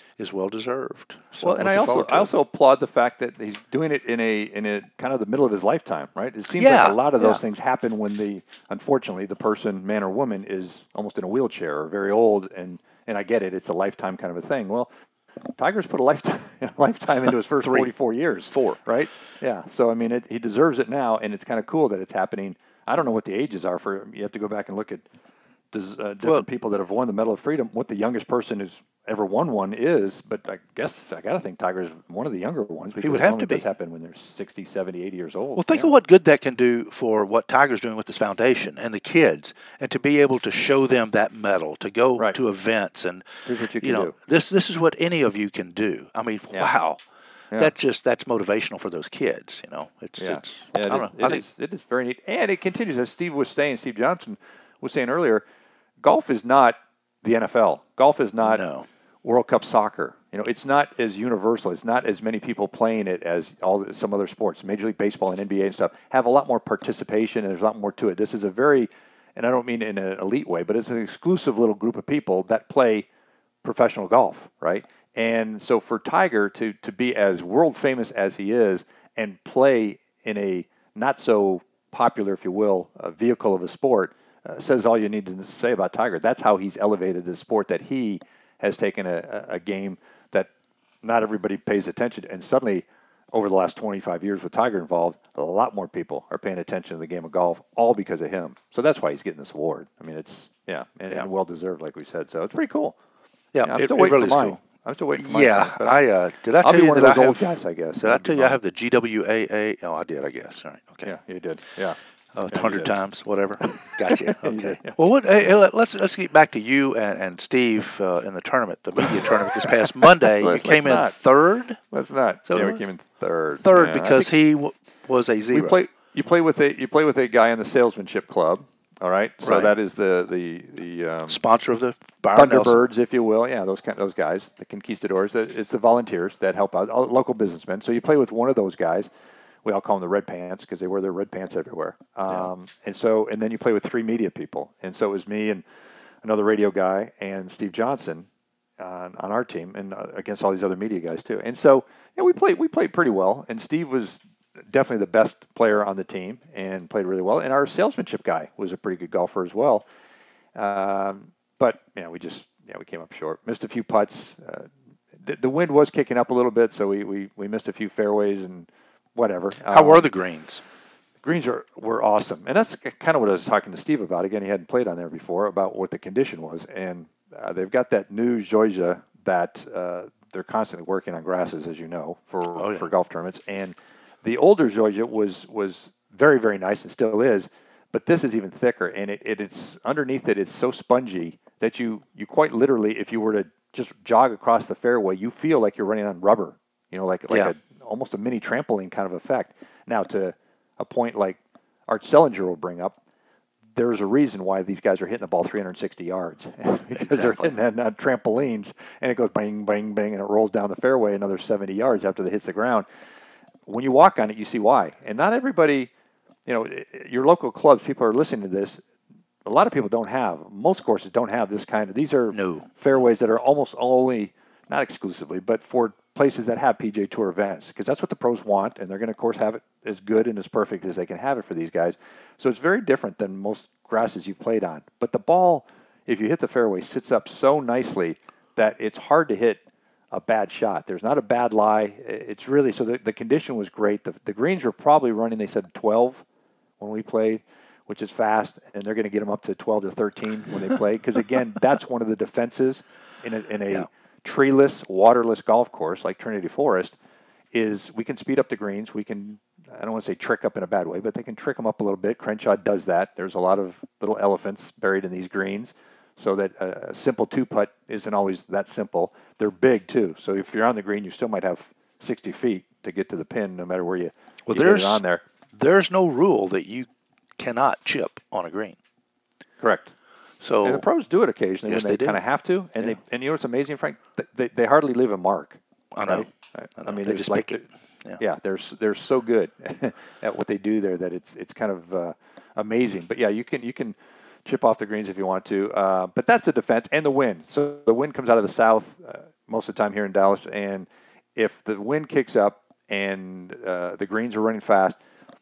Speaker 2: is well deserved. So
Speaker 1: Well,
Speaker 2: I'm
Speaker 1: and I
Speaker 2: looking
Speaker 1: also
Speaker 2: forward to
Speaker 1: I
Speaker 2: it.
Speaker 1: also applaud the fact that he's doing it in a in a kind of the middle of his lifetime, right? It seems
Speaker 2: Yeah,
Speaker 1: like a lot of those
Speaker 2: yeah.
Speaker 1: things happen when the unfortunately the person, man or woman, is almost in a wheelchair or very old, and and I get it, it's a lifetime kind of a thing. Well, Tiger's put a lifetime lifetime into his first
Speaker 2: Three.
Speaker 1: forty-four years,
Speaker 2: Four.
Speaker 1: right? Yeah. So I mean, it, he deserves it now, and it's kind of cool that it's happening. I don't know what the ages are for. You have to go back and look at does, uh, different
Speaker 2: Well-
Speaker 1: people that have won the Medal of Freedom. What the youngest person who's ever won one is, but I guess I got to think Tiger's one of the younger ones. Because
Speaker 2: would
Speaker 1: it
Speaker 2: have
Speaker 1: only
Speaker 2: to be.
Speaker 1: does happen when they're sixty, seventy, eighty years old.
Speaker 2: Well, think
Speaker 1: Yeah.
Speaker 2: of what good that can do for what Tiger's doing with his foundation and the kids, and to be able to show them that medal, to go
Speaker 1: Right.
Speaker 2: to events, and
Speaker 1: Here's what you can
Speaker 2: know
Speaker 1: do.
Speaker 2: this. This is what any of you can do. I mean,
Speaker 1: Yeah.
Speaker 2: wow,
Speaker 1: Yeah.
Speaker 2: that just that's motivational for those kids. You know, it's
Speaker 1: Yeah,
Speaker 2: it's.
Speaker 1: yeah
Speaker 2: I
Speaker 1: it,
Speaker 2: don't
Speaker 1: is,
Speaker 2: know. I
Speaker 1: it,
Speaker 2: think
Speaker 1: is, it is very neat, and it continues. As Steve was saying, Steve Johnson was saying earlier, golf is not the N F L. Golf is not
Speaker 2: No.
Speaker 1: World Cup soccer. You know, it's not as universal. It's not as many people playing it as all the, some other sports. Major League Baseball and N B A and stuff have a lot more participation, and there's a lot more to it. This is a very, and I don't mean in an elite way, but it's an exclusive little group of people that play professional golf, right? And so for Tiger to to be as world famous as he is and play in a not so popular, if you will, a vehicle of a sport, uh, says all you need to say about Tiger. That's how he's elevated the sport, that he has taken a, a game that not everybody pays attention to. And suddenly, over the last twenty-five years with Tiger involved, a lot more people are paying attention to the game of golf, all because of him. So that's why he's getting this award. I mean, it's, yeah, and,
Speaker 2: Yeah.
Speaker 1: and well-deserved, like we said. So it's pretty cool.
Speaker 2: yeah,
Speaker 1: I'm
Speaker 2: it,
Speaker 1: still
Speaker 2: it
Speaker 1: waiting
Speaker 2: really
Speaker 1: for
Speaker 2: is
Speaker 1: mine.
Speaker 2: cool.
Speaker 1: I'm still waiting for mine.
Speaker 2: Yeah,
Speaker 1: but
Speaker 2: I uh, did. I
Speaker 1: I'll
Speaker 2: tell
Speaker 1: be
Speaker 2: you
Speaker 1: one
Speaker 2: that
Speaker 1: of those
Speaker 2: I
Speaker 1: old
Speaker 2: have,
Speaker 1: guys, I guess.
Speaker 2: Did I tell you I have the G W A A? Oh, I did. I guess. All right. Okay.
Speaker 1: Yeah, you did. Yeah.
Speaker 2: A
Speaker 1: Yeah,
Speaker 2: hundred
Speaker 1: you did.
Speaker 2: times, whatever. Gotcha.
Speaker 1: You
Speaker 2: Okay.
Speaker 1: did, yeah.
Speaker 2: Well, what? Hey, hey, let- let's let's get back to you and, and Steve uh, in the tournament, the media tournament this past Monday. You
Speaker 1: Let's-
Speaker 2: came
Speaker 1: let's
Speaker 2: in
Speaker 1: not.
Speaker 2: third.
Speaker 1: Let's not.
Speaker 2: So
Speaker 1: yeah,
Speaker 2: it
Speaker 1: we
Speaker 2: was?
Speaker 1: came in third.
Speaker 2: Third
Speaker 1: Yeah, I
Speaker 2: because
Speaker 1: think
Speaker 2: he w- was a zero.
Speaker 1: we play. You play with a you play with a guy in the salesmanship club. All right. So
Speaker 2: Right.
Speaker 1: that is the the the um,
Speaker 2: Sponsor of the Byron Nelson.
Speaker 1: Thunderbirds, if you will. Yeah, those kind those guys, the conquistadors. the- It's the volunteers that help out, all local businessmen. So you play with one of those guys. We all call them the red pants because they wear their red pants everywhere. Um, And so, and then you play with three media people. And so it was me and another radio guy and Steve Johnson on, on our team, and uh, against all these other media guys too. And so, yeah, we played we played pretty well. And Steve was definitely the best player on the team and played really well. And our salesmanship guy was a pretty good golfer as well. Um, but yeah, we just yeah we came up short. Missed a few putts. Uh, the, the wind was kicking up a little bit, so we, we, we missed a few fairways and whatever.
Speaker 2: How
Speaker 1: Um,
Speaker 2: were the greens?
Speaker 1: greens are were awesome, and that's kind of what I was talking to Steve about. Again, he hadn't played on there before, about what the condition was, and uh, they've got that new Georgia that uh, they're constantly working on grasses, as you know, for
Speaker 2: Oh, yeah.
Speaker 1: for golf tournaments. And the older Georgia was was very very nice and still is, but this is even thicker, and it, it it's underneath it. It's so spongy that you you quite literally, if you were to just jog across the fairway, you feel like you're running on rubber. You know, like like
Speaker 2: Yeah.
Speaker 1: a almost a mini trampoline kind of effect. Now to a point like Art Sellinger will bring up, there's a reason why these guys are hitting the ball three hundred sixty yards because they're
Speaker 2: Exactly.
Speaker 1: hitting that uh, trampolines, and it goes bang, bang, bang, and it rolls down the fairway another seventy yards after it hits the ground. When you walk on it, you see why. And not everybody, you know, your local clubs, people are listening to this. A lot of people don't have, most courses don't have this kind of, these are
Speaker 2: No.
Speaker 1: fairways that are almost only, not exclusively, but for places that have P G A Tour events, because that's what the pros want, and they're going to, of course, have it as good and as perfect as they can have it for these guys. So it's very different than most grasses you've played on. But the ball, if you hit the fairway, sits up so nicely that it's hard to hit a bad shot. There's not a bad lie. It's really, so the, the condition was great. The, the greens were probably running, they said twelve when we played, which is fast, and they're going to get them up to twelve to thirteen when they play. Because, again, that's one of the defenses in a, in a
Speaker 2: Yeah.
Speaker 1: treeless, waterless golf course like Trinity Forest is we can speed up the greens. We can, I don't want to say trick up in a bad way, but they can trick them up a little bit. Crenshaw does that. There's a lot of little elephants buried in these greens so that a, a simple two-putt isn't always that simple. They're big, too. So if you're on the green, you still might have sixty feet to get to the pin no matter where you,
Speaker 2: Well,
Speaker 1: you get
Speaker 2: there's
Speaker 1: it on there.
Speaker 2: there's no rule that you cannot chip on a green.
Speaker 1: Correct.
Speaker 2: So
Speaker 1: And the pros do it occasionally
Speaker 2: Yes,
Speaker 1: when they,
Speaker 2: they do.
Speaker 1: kind of have to. And
Speaker 2: Yeah.
Speaker 1: they and you know what's amazing, Frank? They, they, they hardly leave a mark.
Speaker 2: I know.
Speaker 1: Right? I,
Speaker 2: I
Speaker 1: I
Speaker 2: know.
Speaker 1: mean,
Speaker 2: They
Speaker 1: there's
Speaker 2: just
Speaker 1: like
Speaker 2: pick it.
Speaker 1: the-
Speaker 2: Yeah.
Speaker 1: yeah, they're s- they're so good at what they do there that it's it's kind of uh, amazing. But yeah, you can you can chip off the greens if you want to. Uh, but that's the defense and the wind. So the wind comes out of the south. Uh, most of the time here in Dallas, and if the wind kicks up and uh, the greens are running fast,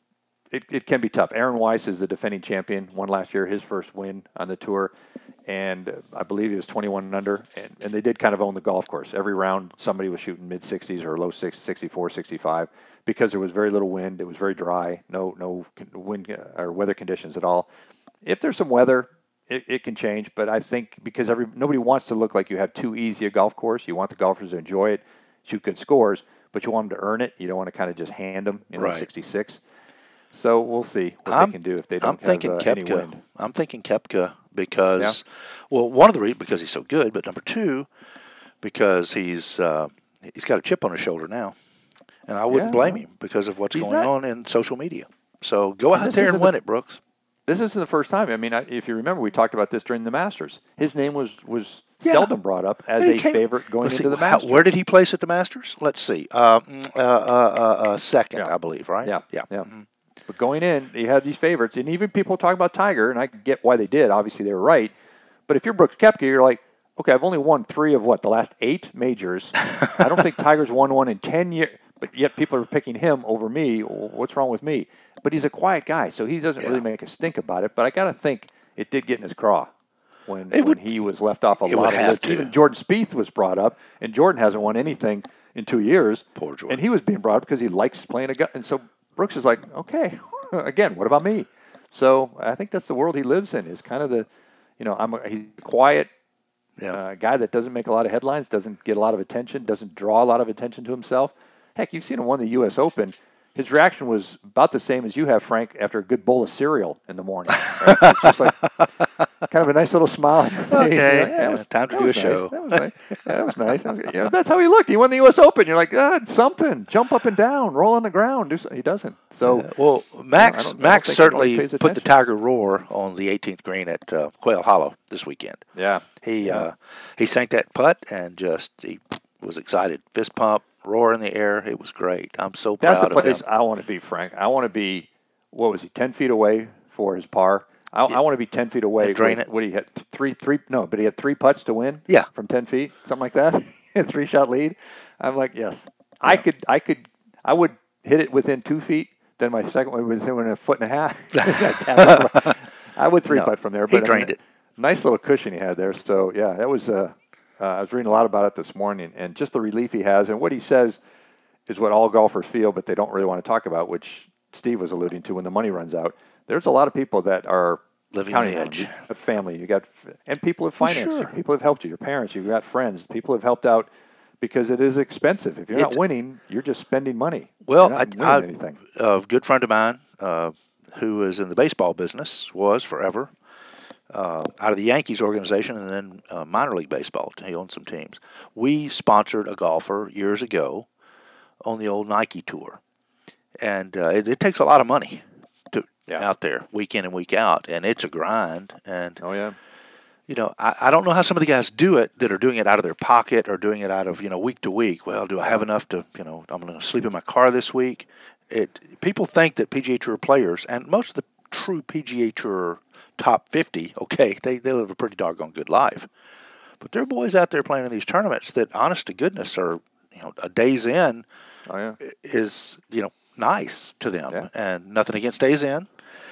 Speaker 1: it, it can be tough. Aaron Weiss is the defending champion, won last year, his first win on the tour, and I believe he was twenty-one under, and, and they did kind of own the golf course. Every round, somebody was shooting mid-sixties or low six, sixty-four, sixty-five, because there was very little wind. It was very dry, no no wind or weather conditions at all. If there's some weather, it, it can change, but I think because every nobody wants to look like you have too easy a golf course. You want the golfers to enjoy it, shoot good scores, but you want them to earn it. You don't want to kind of just hand them, you know,
Speaker 2: right.
Speaker 1: sixty-six. So we'll see what
Speaker 2: I'm,
Speaker 1: they can do if they don't
Speaker 2: I'm
Speaker 1: have
Speaker 2: thinking
Speaker 1: uh,
Speaker 2: Koepka.
Speaker 1: any wind.
Speaker 2: I'm thinking Koepka because,
Speaker 1: Yeah.
Speaker 2: well, one of the reasons because he's so good, but number two, because he's uh, he's got a chip on his shoulder now, and I wouldn't
Speaker 1: Yeah,
Speaker 2: blame
Speaker 1: well,
Speaker 2: him because of what's
Speaker 1: he's
Speaker 2: going
Speaker 1: not-
Speaker 2: on in social media. So go
Speaker 1: And
Speaker 2: out
Speaker 1: this
Speaker 2: there and
Speaker 1: isn't
Speaker 2: win
Speaker 1: the-
Speaker 2: it, Brooks.
Speaker 1: This isn't the first time. I mean, I, if you remember, we talked about this during the Masters. His name was was
Speaker 2: Yeah.
Speaker 1: seldom brought up as
Speaker 2: He
Speaker 1: a
Speaker 2: came-
Speaker 1: favorite going
Speaker 2: let's
Speaker 1: into
Speaker 2: see,
Speaker 1: the
Speaker 2: how-
Speaker 1: Masters.
Speaker 2: where did he place at the Masters? Let's see. Uh, mm, uh, uh, uh, uh, second,
Speaker 1: Yeah.
Speaker 2: I believe, right?
Speaker 1: Yeah,
Speaker 2: Yeah.
Speaker 1: yeah.
Speaker 2: Mhm.
Speaker 1: But going in, he had these favorites, and even people talk about Tiger, and I get why they did. Obviously, they were right. But if you're Brooks Koepka, you're like, okay, I've only won three of what the last eight majors. I don't think Tiger's won one in ten years, but yet people are picking him over me. What's wrong with me? But he's a quiet guy, so he doesn't
Speaker 2: Yeah.
Speaker 1: really make a stink about it. But I got to think it did get in his craw when,
Speaker 2: It
Speaker 1: when
Speaker 2: would-
Speaker 1: he was left off a
Speaker 2: it
Speaker 1: lot
Speaker 2: would
Speaker 1: of
Speaker 2: have
Speaker 1: lists.
Speaker 2: to.
Speaker 1: Even Jordan Spieth was brought up, and Jordan hasn't won anything in two years.
Speaker 2: Poor Jordan.
Speaker 1: And he was being brought up because he likes playing a gun. And so Brooks is like, okay, again, what about me? So I think that's the world he lives in. Is kind of the, you know, I'm a, he's a quiet
Speaker 2: Yeah.
Speaker 1: uh, guy that doesn't make a lot of headlines, doesn't get a lot of attention, doesn't draw a lot of attention to himself. Heck, you've seen him win the U S Open. His reaction was about the same as you have, Frank, after a good bowl of cereal in the morning. Right? It's just like kind of a nice little smile on your face.
Speaker 2: Okay,
Speaker 1: You're like,
Speaker 2: yeah,
Speaker 1: that was-
Speaker 2: time to
Speaker 1: that
Speaker 2: do a
Speaker 1: was nice.
Speaker 2: show.
Speaker 1: That was nice. Yeah, that was nice. You know, that's how he looked. He won the U S Open. You're like, God, something. Jump up and down. Roll on the ground. Do something. He doesn't. So,
Speaker 2: Uh, well, Max
Speaker 1: I don't- I don't
Speaker 2: Max
Speaker 1: think
Speaker 2: certainly
Speaker 1: anybody pays
Speaker 2: put the
Speaker 1: attention.
Speaker 2: Tiger roar on the eighteenth green at uh, Quail Hollow this weekend.
Speaker 1: yeah.
Speaker 2: He
Speaker 1: Yeah.
Speaker 2: uh, he sank that putt and just he was excited, fist pump, roar in the air. It was great. I'm so proud
Speaker 1: That's the
Speaker 2: of
Speaker 1: place
Speaker 2: him.
Speaker 1: I want to be, Frank. I want to be, what was he, ten feet away for his par? I, I want to be ten feet away.
Speaker 2: And drain
Speaker 1: with-
Speaker 2: it.
Speaker 1: What he had three, three. No, but he had three putts to win.
Speaker 2: Yeah.
Speaker 1: from ten feet, something like that. Three shot lead. I'm like, yes, I could, I could, I would hit it within two feet. Then my second one was within a foot and a half. I would three
Speaker 2: No,
Speaker 1: putt from there.
Speaker 2: he
Speaker 1: But I
Speaker 2: drained
Speaker 1: mean,
Speaker 2: it.
Speaker 1: Nice little cushion he had there. So yeah, that was. Uh, uh, I was reading a lot about it this morning, and just the relief he has, and what he says is what all golfers feel, but they don't really want to talk about, which Steve was alluding to when the money runs out. There's a lot of people that are
Speaker 2: Living on
Speaker 1: counting
Speaker 2: the
Speaker 1: on
Speaker 2: edge.
Speaker 1: you. A family, you got, and people have financed
Speaker 2: sure.
Speaker 1: you. People have helped you. Your parents, you've got friends. People have helped out because it is expensive. If you're not
Speaker 2: It's-
Speaker 1: winning, you're just spending money.
Speaker 2: Well,
Speaker 1: you're
Speaker 2: I,
Speaker 1: not winning
Speaker 2: I,
Speaker 1: anything.
Speaker 2: a good friend of mine uh, who is in the baseball business was forever uh, out of the Yankees organization and then uh, minor league baseball. He owned some teams. We sponsored a golfer years ago on the old Nike tour, and uh, it, it takes a lot of money to
Speaker 1: Yeah.
Speaker 2: out there week in and week out, and it's a grind. And
Speaker 1: Oh yeah.
Speaker 2: you know, I, I don't know how some of the guys do it that are doing it out of their pocket or doing it out of, you know, week to week. Well, do I have enough to, you know, I'm going to sleep in my car this week? It people think that P G A Tour players, and most of the true P G A Tour top fifty, okay, they, they live a pretty doggone good life. But there are boys out there playing in these tournaments that, honest to goodness, are, you know, a day's in
Speaker 1: Oh yeah.
Speaker 2: is, you know, nice to them.
Speaker 1: Yeah.
Speaker 2: And nothing against days in,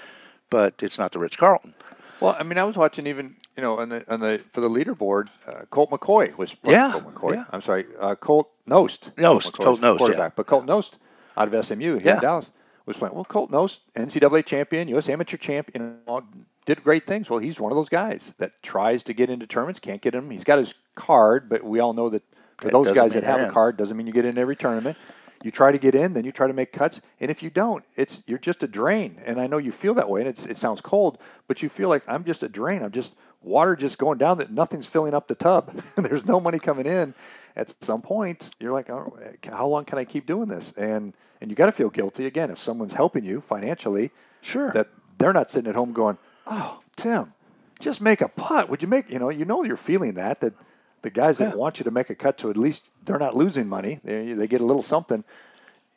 Speaker 2: but it's not the Ritz-Carlton.
Speaker 1: Well, I mean, I was watching even, you know, on the on the for the leaderboard, uh, Colt McCoy was
Speaker 2: Yeah,
Speaker 1: Colt McCoy.
Speaker 2: yeah.
Speaker 1: I'm sorry, uh, Colt Nost.
Speaker 2: Nost,
Speaker 1: McCoy
Speaker 2: Colt
Speaker 1: was
Speaker 2: Nost,
Speaker 1: quarterback,
Speaker 2: yeah.
Speaker 1: but Colt Nost out of S M U here
Speaker 2: Yeah.
Speaker 1: in Dallas was playing. Well, Colt Nost, N C double A champion, U S amateur champion, all did great things. Well, he's one of those guys that tries to get into tournaments, can't get in. He's got his card, but we all know that for
Speaker 2: That
Speaker 1: those
Speaker 2: doesn't
Speaker 1: guys that
Speaker 2: mean
Speaker 1: have
Speaker 2: you're
Speaker 1: a
Speaker 2: in.
Speaker 1: card doesn't mean you get in every tournament. You try to get in, then you try to make cuts, and if you don't, it's you're just a drain. And I know you feel that way, and it's, it sounds cold, but you feel like I'm just a drain. I'm just water just going down that nothing's filling up the tub. There's no money coming in. At some point, you're like, oh, how long can I keep doing this? And and you got to feel guilty again if someone's helping you financially.
Speaker 2: Sure.
Speaker 1: That they're not sitting at home going, oh, Tim, just make a putt. Would you make? You know, you know, you're feeling that that. The guys that
Speaker 2: Yeah.
Speaker 1: want you to make a cut, so at least they're not losing money. They, they get a little something.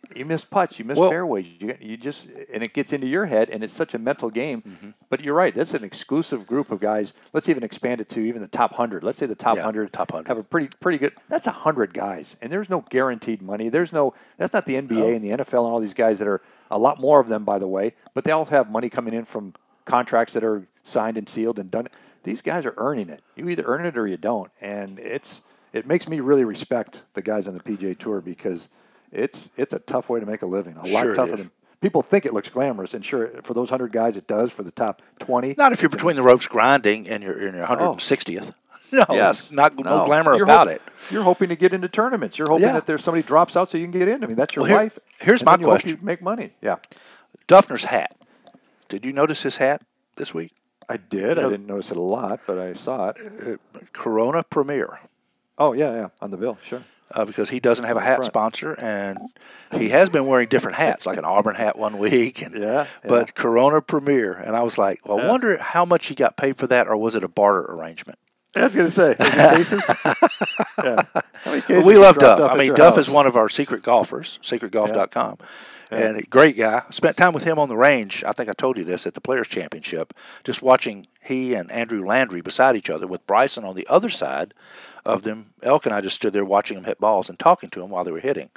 Speaker 1: You miss putts, you miss
Speaker 2: Well-
Speaker 1: fairways, you, you just and it gets into your head, and it's such a mental game.
Speaker 2: Mm-hmm.
Speaker 1: But you're right; that's an exclusive group of guys. Let's even expand it to even the top hundred. Let's say the top
Speaker 2: Yeah,
Speaker 1: hundred
Speaker 2: top one hundred.
Speaker 1: have a pretty pretty good. That's a hundred guys, and there's no guaranteed money. There's no. That's not the N B A
Speaker 2: No.
Speaker 1: and the N F L and all these guys that are a lot more of them, by the way. But they all have money coming in from contracts that are signed and sealed and done. These guys are earning it. You either earn it or you don't, and it's it makes me really respect the guys on the P G A Tour because. It's it's a tough way to make a living. A lot
Speaker 2: Sure it
Speaker 1: tougher
Speaker 2: is.
Speaker 1: than people think it looks glamorous. And sure, for those hundred guys, it does. For the top twenty,
Speaker 2: Not if you're between the ropes grinding and you're in your one hundred sixtieth. No,
Speaker 1: Yes.
Speaker 2: it's not no, glamour
Speaker 1: You're
Speaker 2: about
Speaker 1: hop-
Speaker 2: it.
Speaker 1: You're hoping to get into tournaments. You're hoping
Speaker 2: Yeah.
Speaker 1: that there's somebody drops out so you can get in. I mean, that's your
Speaker 2: Well, here-
Speaker 1: life.
Speaker 2: here's
Speaker 1: And
Speaker 2: my
Speaker 1: then you hope
Speaker 2: question.
Speaker 1: you make money. Yeah,
Speaker 2: Duffner's hat. Did you notice his hat this week?
Speaker 1: I did.
Speaker 2: know-
Speaker 1: I didn't notice it a lot, but I saw it.
Speaker 2: Corona Premier.
Speaker 1: Oh yeah, yeah, on the bill, sure.
Speaker 2: Uh, because he doesn't have a hat
Speaker 1: Front.
Speaker 2: sponsor, and he has been wearing different hats, like an Auburn hat one week, and
Speaker 1: Yeah,
Speaker 2: but
Speaker 1: yeah.
Speaker 2: Corona Premier, and I was like, well, I
Speaker 1: Yeah.
Speaker 2: wonder how much he got paid for that, or was it a barter arrangement?
Speaker 1: I was going to say, is it cases? yeah. How many cases
Speaker 2: we
Speaker 1: you
Speaker 2: love
Speaker 1: dropped
Speaker 2: Duff.
Speaker 1: off
Speaker 2: I
Speaker 1: at
Speaker 2: mean,
Speaker 1: your
Speaker 2: Duff
Speaker 1: house?
Speaker 2: is one of our secret golfers, secret golf dot com. And a great guy. Spent time with him on the range. I think I told you this at the Players Championship. Just watching he and Andrew Landry beside each other with Bryson on the other side of them. Elk and I just stood there watching them hit balls and talking to them while they were hitting.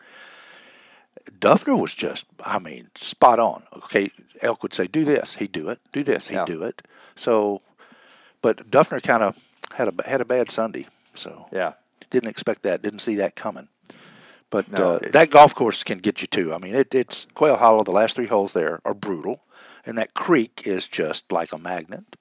Speaker 2: Duffner was just, I mean, spot on. Okay, Elk would say, do this. He'd do it. Do this. He'd
Speaker 1: Yeah.
Speaker 2: do it. So, but Duffner kind of had a, had a bad Sunday. So
Speaker 1: Yeah.
Speaker 2: didn't expect that. Didn't see that coming. But
Speaker 1: No,
Speaker 2: uh,
Speaker 1: it-
Speaker 2: that golf course can get you too. I mean, it, it's Quail Hollow. The last three holes there are brutal, and that creek is just like a magnet.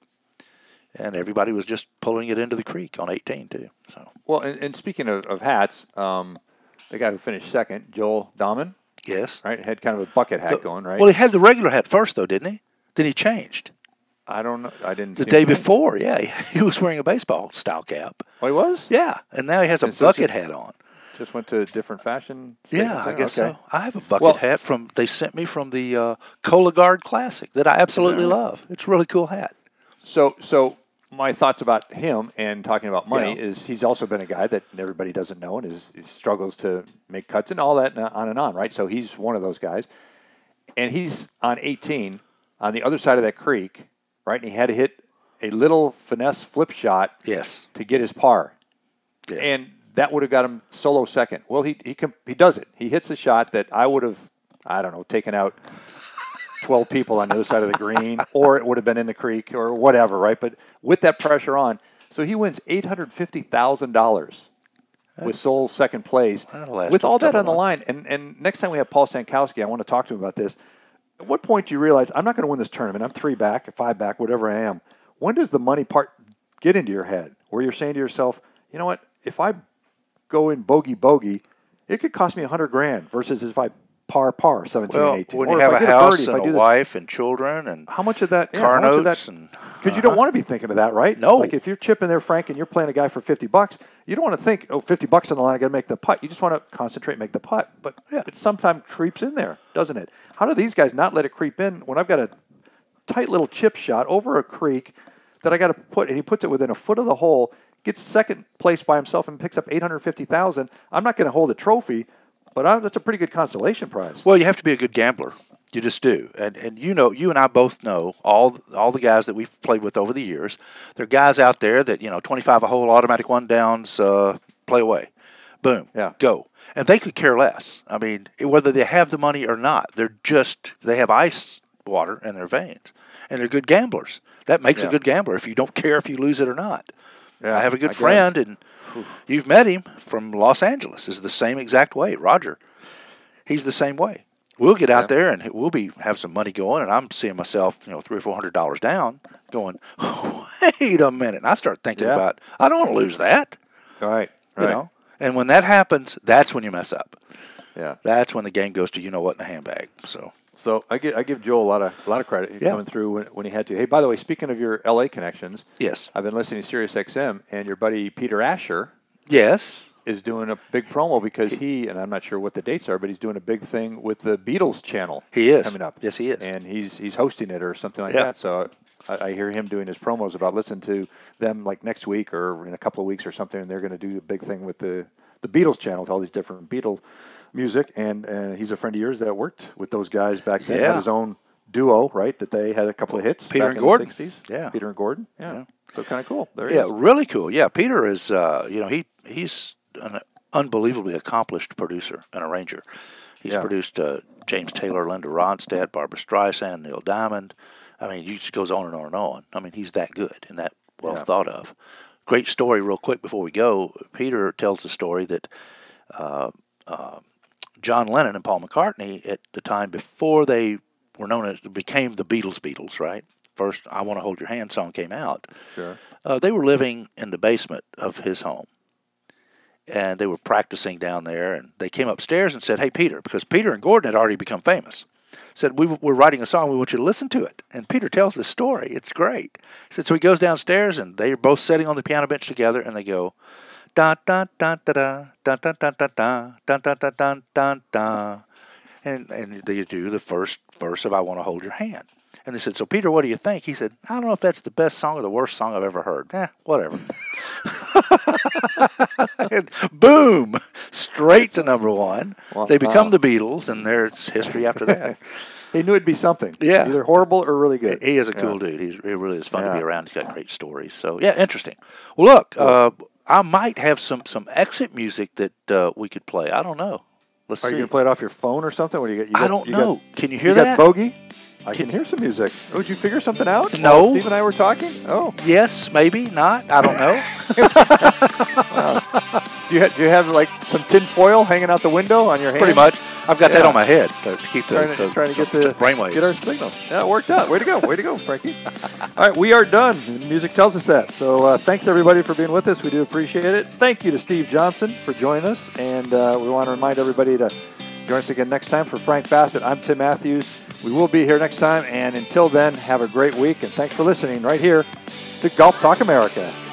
Speaker 2: And everybody was just pulling it into the creek on eighteen too. So
Speaker 1: Well, and, and speaking of, of hats, um, the guy who finished second, Joel Dahman,
Speaker 2: yes,
Speaker 1: right, had kind of a bucket hat
Speaker 2: So-
Speaker 1: going, right?
Speaker 2: Well, he had the regular hat first though, didn't he? Then he changed
Speaker 1: I don't know. I didn't.
Speaker 2: the
Speaker 1: see
Speaker 2: day
Speaker 1: him change.
Speaker 2: before. Yeah, he, he was wearing a baseball style cap.
Speaker 1: Oh, he was.
Speaker 2: Yeah, and now he has a
Speaker 1: And so
Speaker 2: bucket
Speaker 1: just-
Speaker 2: hat on.
Speaker 1: Just went to a different fashion.
Speaker 2: Yeah,
Speaker 1: statement
Speaker 2: I
Speaker 1: thing?
Speaker 2: guess
Speaker 1: Okay.
Speaker 2: so. I have a bucket
Speaker 1: Well-
Speaker 2: hat from they sent me from the uh, Cologuard Classic that I absolutely love. It's a really cool hat.
Speaker 1: So, so my thoughts about him and talking about money
Speaker 2: Yeah.
Speaker 1: is he's also been a guy that everybody doesn't know and is, he struggles to make cuts and all that and on and on, right? So he's one of those guys, and he's on eighteen on the other side of that creek, right? And he had to hit a little finesse flip shot
Speaker 2: Yes.
Speaker 1: to get his par.
Speaker 2: Yes.
Speaker 1: And that would have got him solo second. Well, he he com- he does it. He hits a shot that I would have, I don't know, taken out twelve people on the other side of the green, or it would have been in the creek, or whatever, right? But with that pressure on, so he wins eight hundred fifty thousand dollars with
Speaker 2: That's-
Speaker 1: sole second place.
Speaker 2: That'll last
Speaker 1: With
Speaker 2: a
Speaker 1: all that
Speaker 2: couple
Speaker 1: on the
Speaker 2: months.
Speaker 1: line, and and next time we have Paul Sankowski, I want to talk to him about this. At what point do you realize I'm not going to win this tournament? I'm three back, five back, whatever I am. When does the money part get into your head, where you're saying to yourself, you know what? If I go in bogey bogey, it could cost me a hundred grand versus if I par par seventeen
Speaker 2: Well,
Speaker 1: and eighteen.
Speaker 2: when
Speaker 1: Or
Speaker 2: you
Speaker 1: if
Speaker 2: have
Speaker 1: I
Speaker 2: a
Speaker 1: get
Speaker 2: house
Speaker 1: birdie, if I
Speaker 2: and a
Speaker 1: do this-
Speaker 2: wife and children and
Speaker 1: how much of that? Yeah,
Speaker 2: car
Speaker 1: how much of
Speaker 2: notes
Speaker 1: that?
Speaker 2: and
Speaker 1: Because you don't want to be thinking of that, right?
Speaker 2: No.
Speaker 1: Like if you're chipping there, Frank, and you're playing a guy for fifty bucks, you don't want to think, oh, fifty bucks on the line, I got to make the putt. You just want to concentrate, and make the putt. But
Speaker 2: Yeah.
Speaker 1: it sometimes creeps in there, doesn't it? How do these guys not let it creep in when I've got a tight little chip shot over a creek that I got to put, and he puts it within a foot of the hole, gets second place by himself, and picks up eight hundred fifty thousand. I'm not going to hold a trophy, but I, that's a pretty good consolation prize.
Speaker 2: Well, you have to be a good gambler. You just do, and and you know, you and I both know all all the guys that we've played with over the years. There are guys out there that you know, twenty-five a hole, automatic one downs, uh, play away, boom,
Speaker 1: Yeah.
Speaker 2: go, and they could care less. I mean, whether they have the money or not, they're just they have ice water in their veins, and they're good gamblers. That makes
Speaker 1: Yeah.
Speaker 2: a good gambler if you don't care if you lose it or not.
Speaker 1: Yeah,
Speaker 2: I have a good
Speaker 1: I guess.
Speaker 2: friend, and you've met him from Los Angeles. Is the same exact way, Roger. He's the same way. We'll get out
Speaker 1: Yeah.
Speaker 2: there and we'll be have some money going, and I'm seeing myself, you know, three or four hundred dollars down, going, wait a minute. And I start thinking
Speaker 1: Yeah.
Speaker 2: about, I don't want to lose that,
Speaker 1: All right,
Speaker 2: you
Speaker 1: right.
Speaker 2: know. And when that happens, that's when you mess up.
Speaker 1: Yeah.
Speaker 2: That's when the game goes to you know what in the handbag. So
Speaker 1: So I give I give Joel a lot of a lot of credit He's
Speaker 2: Yeah.
Speaker 1: coming through when, when he had to. Hey, by the way, speaking of your L A connections,
Speaker 2: yes,
Speaker 1: I've been listening to Sirius X M, and your buddy Peter Asher
Speaker 2: yes,
Speaker 1: is doing a big promo because he, and I'm not sure what the dates are, but he's doing a big thing with the Beatles channel.
Speaker 2: he is
Speaker 1: coming up.
Speaker 2: Yes, he is.
Speaker 1: And he's he's hosting it or something like
Speaker 2: Yeah.
Speaker 1: that. So I, I hear him doing his promos about listening to them like next week or in a couple of weeks or something, and they're going to do a big thing with the, the Beatles channel with all these different Beatles music, and uh, he's a friend of yours that worked with those guys back then.
Speaker 2: Yeah.
Speaker 1: Had his own duo, right? That they had a couple of hits.
Speaker 2: Peter
Speaker 1: back
Speaker 2: and
Speaker 1: in
Speaker 2: Gordon.
Speaker 1: The sixties.
Speaker 2: Yeah.
Speaker 1: Peter and Gordon. Yeah.
Speaker 2: Yeah.
Speaker 1: So kind of cool. There he
Speaker 2: Yeah,
Speaker 1: is.
Speaker 2: really cool. Yeah, Peter is, uh, you know, he he's an unbelievably accomplished producer and arranger. He's
Speaker 1: Yeah.
Speaker 2: produced uh, James Taylor, Linda Ronstadt, Barbra Streisand, Neil Diamond. I mean, it just goes on and on and on. I mean, he's that good and that well
Speaker 1: Yeah.
Speaker 2: thought of. Great story, real quick before we go. Peter tells the story that uh, uh, John Lennon and Paul McCartney, at the time before they were known as, became the Beatles Beatles, right? First, I Want to Hold Your Hand song came out.
Speaker 1: Sure.
Speaker 2: Uh, they were living in the basement of his home. And they were practicing down there, and they came upstairs and said, "Hey, Peter," because Peter and Gordon had already become famous, said, we, we're writing a song, we want you to listen to it. And Peter tells this story. It's great. He said, so he goes downstairs, and they're both sitting on the piano bench together, and they go, da da da da da da da da da da da da da da da da, and and they do the first verse of "I Want to Hold Your Hand." And they said, "So Peter, what do you think?" He said, "I don't know if that's the best song or the worst song I've ever heard. Eh, whatever." And boom, straight to number one.
Speaker 1: Wow.
Speaker 2: They become
Speaker 1: Wow.
Speaker 2: the Beatles, and there's history after that.
Speaker 1: He knew it'd be something.
Speaker 2: Yeah.
Speaker 1: Either horrible or really good.
Speaker 2: He is a
Speaker 1: Yeah.
Speaker 2: cool dude. He's, he really is fun
Speaker 1: Yeah.
Speaker 2: to be around. He's got great stories. So, yeah, interesting. Well, look, uh, I might have some, some exit music that uh, we could play. I don't know. Let's
Speaker 1: Are
Speaker 2: see.
Speaker 1: you going to play it off your phone or something? What do you get? You got
Speaker 2: I don't
Speaker 1: you
Speaker 2: know.
Speaker 1: Got,
Speaker 2: Can you hear
Speaker 1: you
Speaker 2: that?
Speaker 1: got Bogey? I
Speaker 2: Can-
Speaker 1: can hear some music. Oh, did you figure something out?
Speaker 2: No.
Speaker 1: While Steve and I were talking? Oh.
Speaker 2: Yes, maybe, not. I don't know.
Speaker 1: Do you, ha- do you have like some tin foil hanging out the window on your hand?
Speaker 2: Pretty much. I've got that
Speaker 1: Yeah.
Speaker 2: on my head to, to keep the,
Speaker 1: Trying to,
Speaker 2: the,
Speaker 1: trying to get
Speaker 2: the,
Speaker 1: the,
Speaker 2: the brainwaves.
Speaker 1: get our signal. Yeah, it worked out. Way to go. Way to go, Frankie. All right, we are done. The music tells us that. So uh, thanks, everybody, for being with us. We do appreciate it. Thank you to Steve Johnson for joining us. And uh, we want to remind everybody to join us again next time. For Frank Bassett, I'm Tim Matthews. We will be here next time. And until then, have a great week. And thanks for listening right here to Golf Talk America.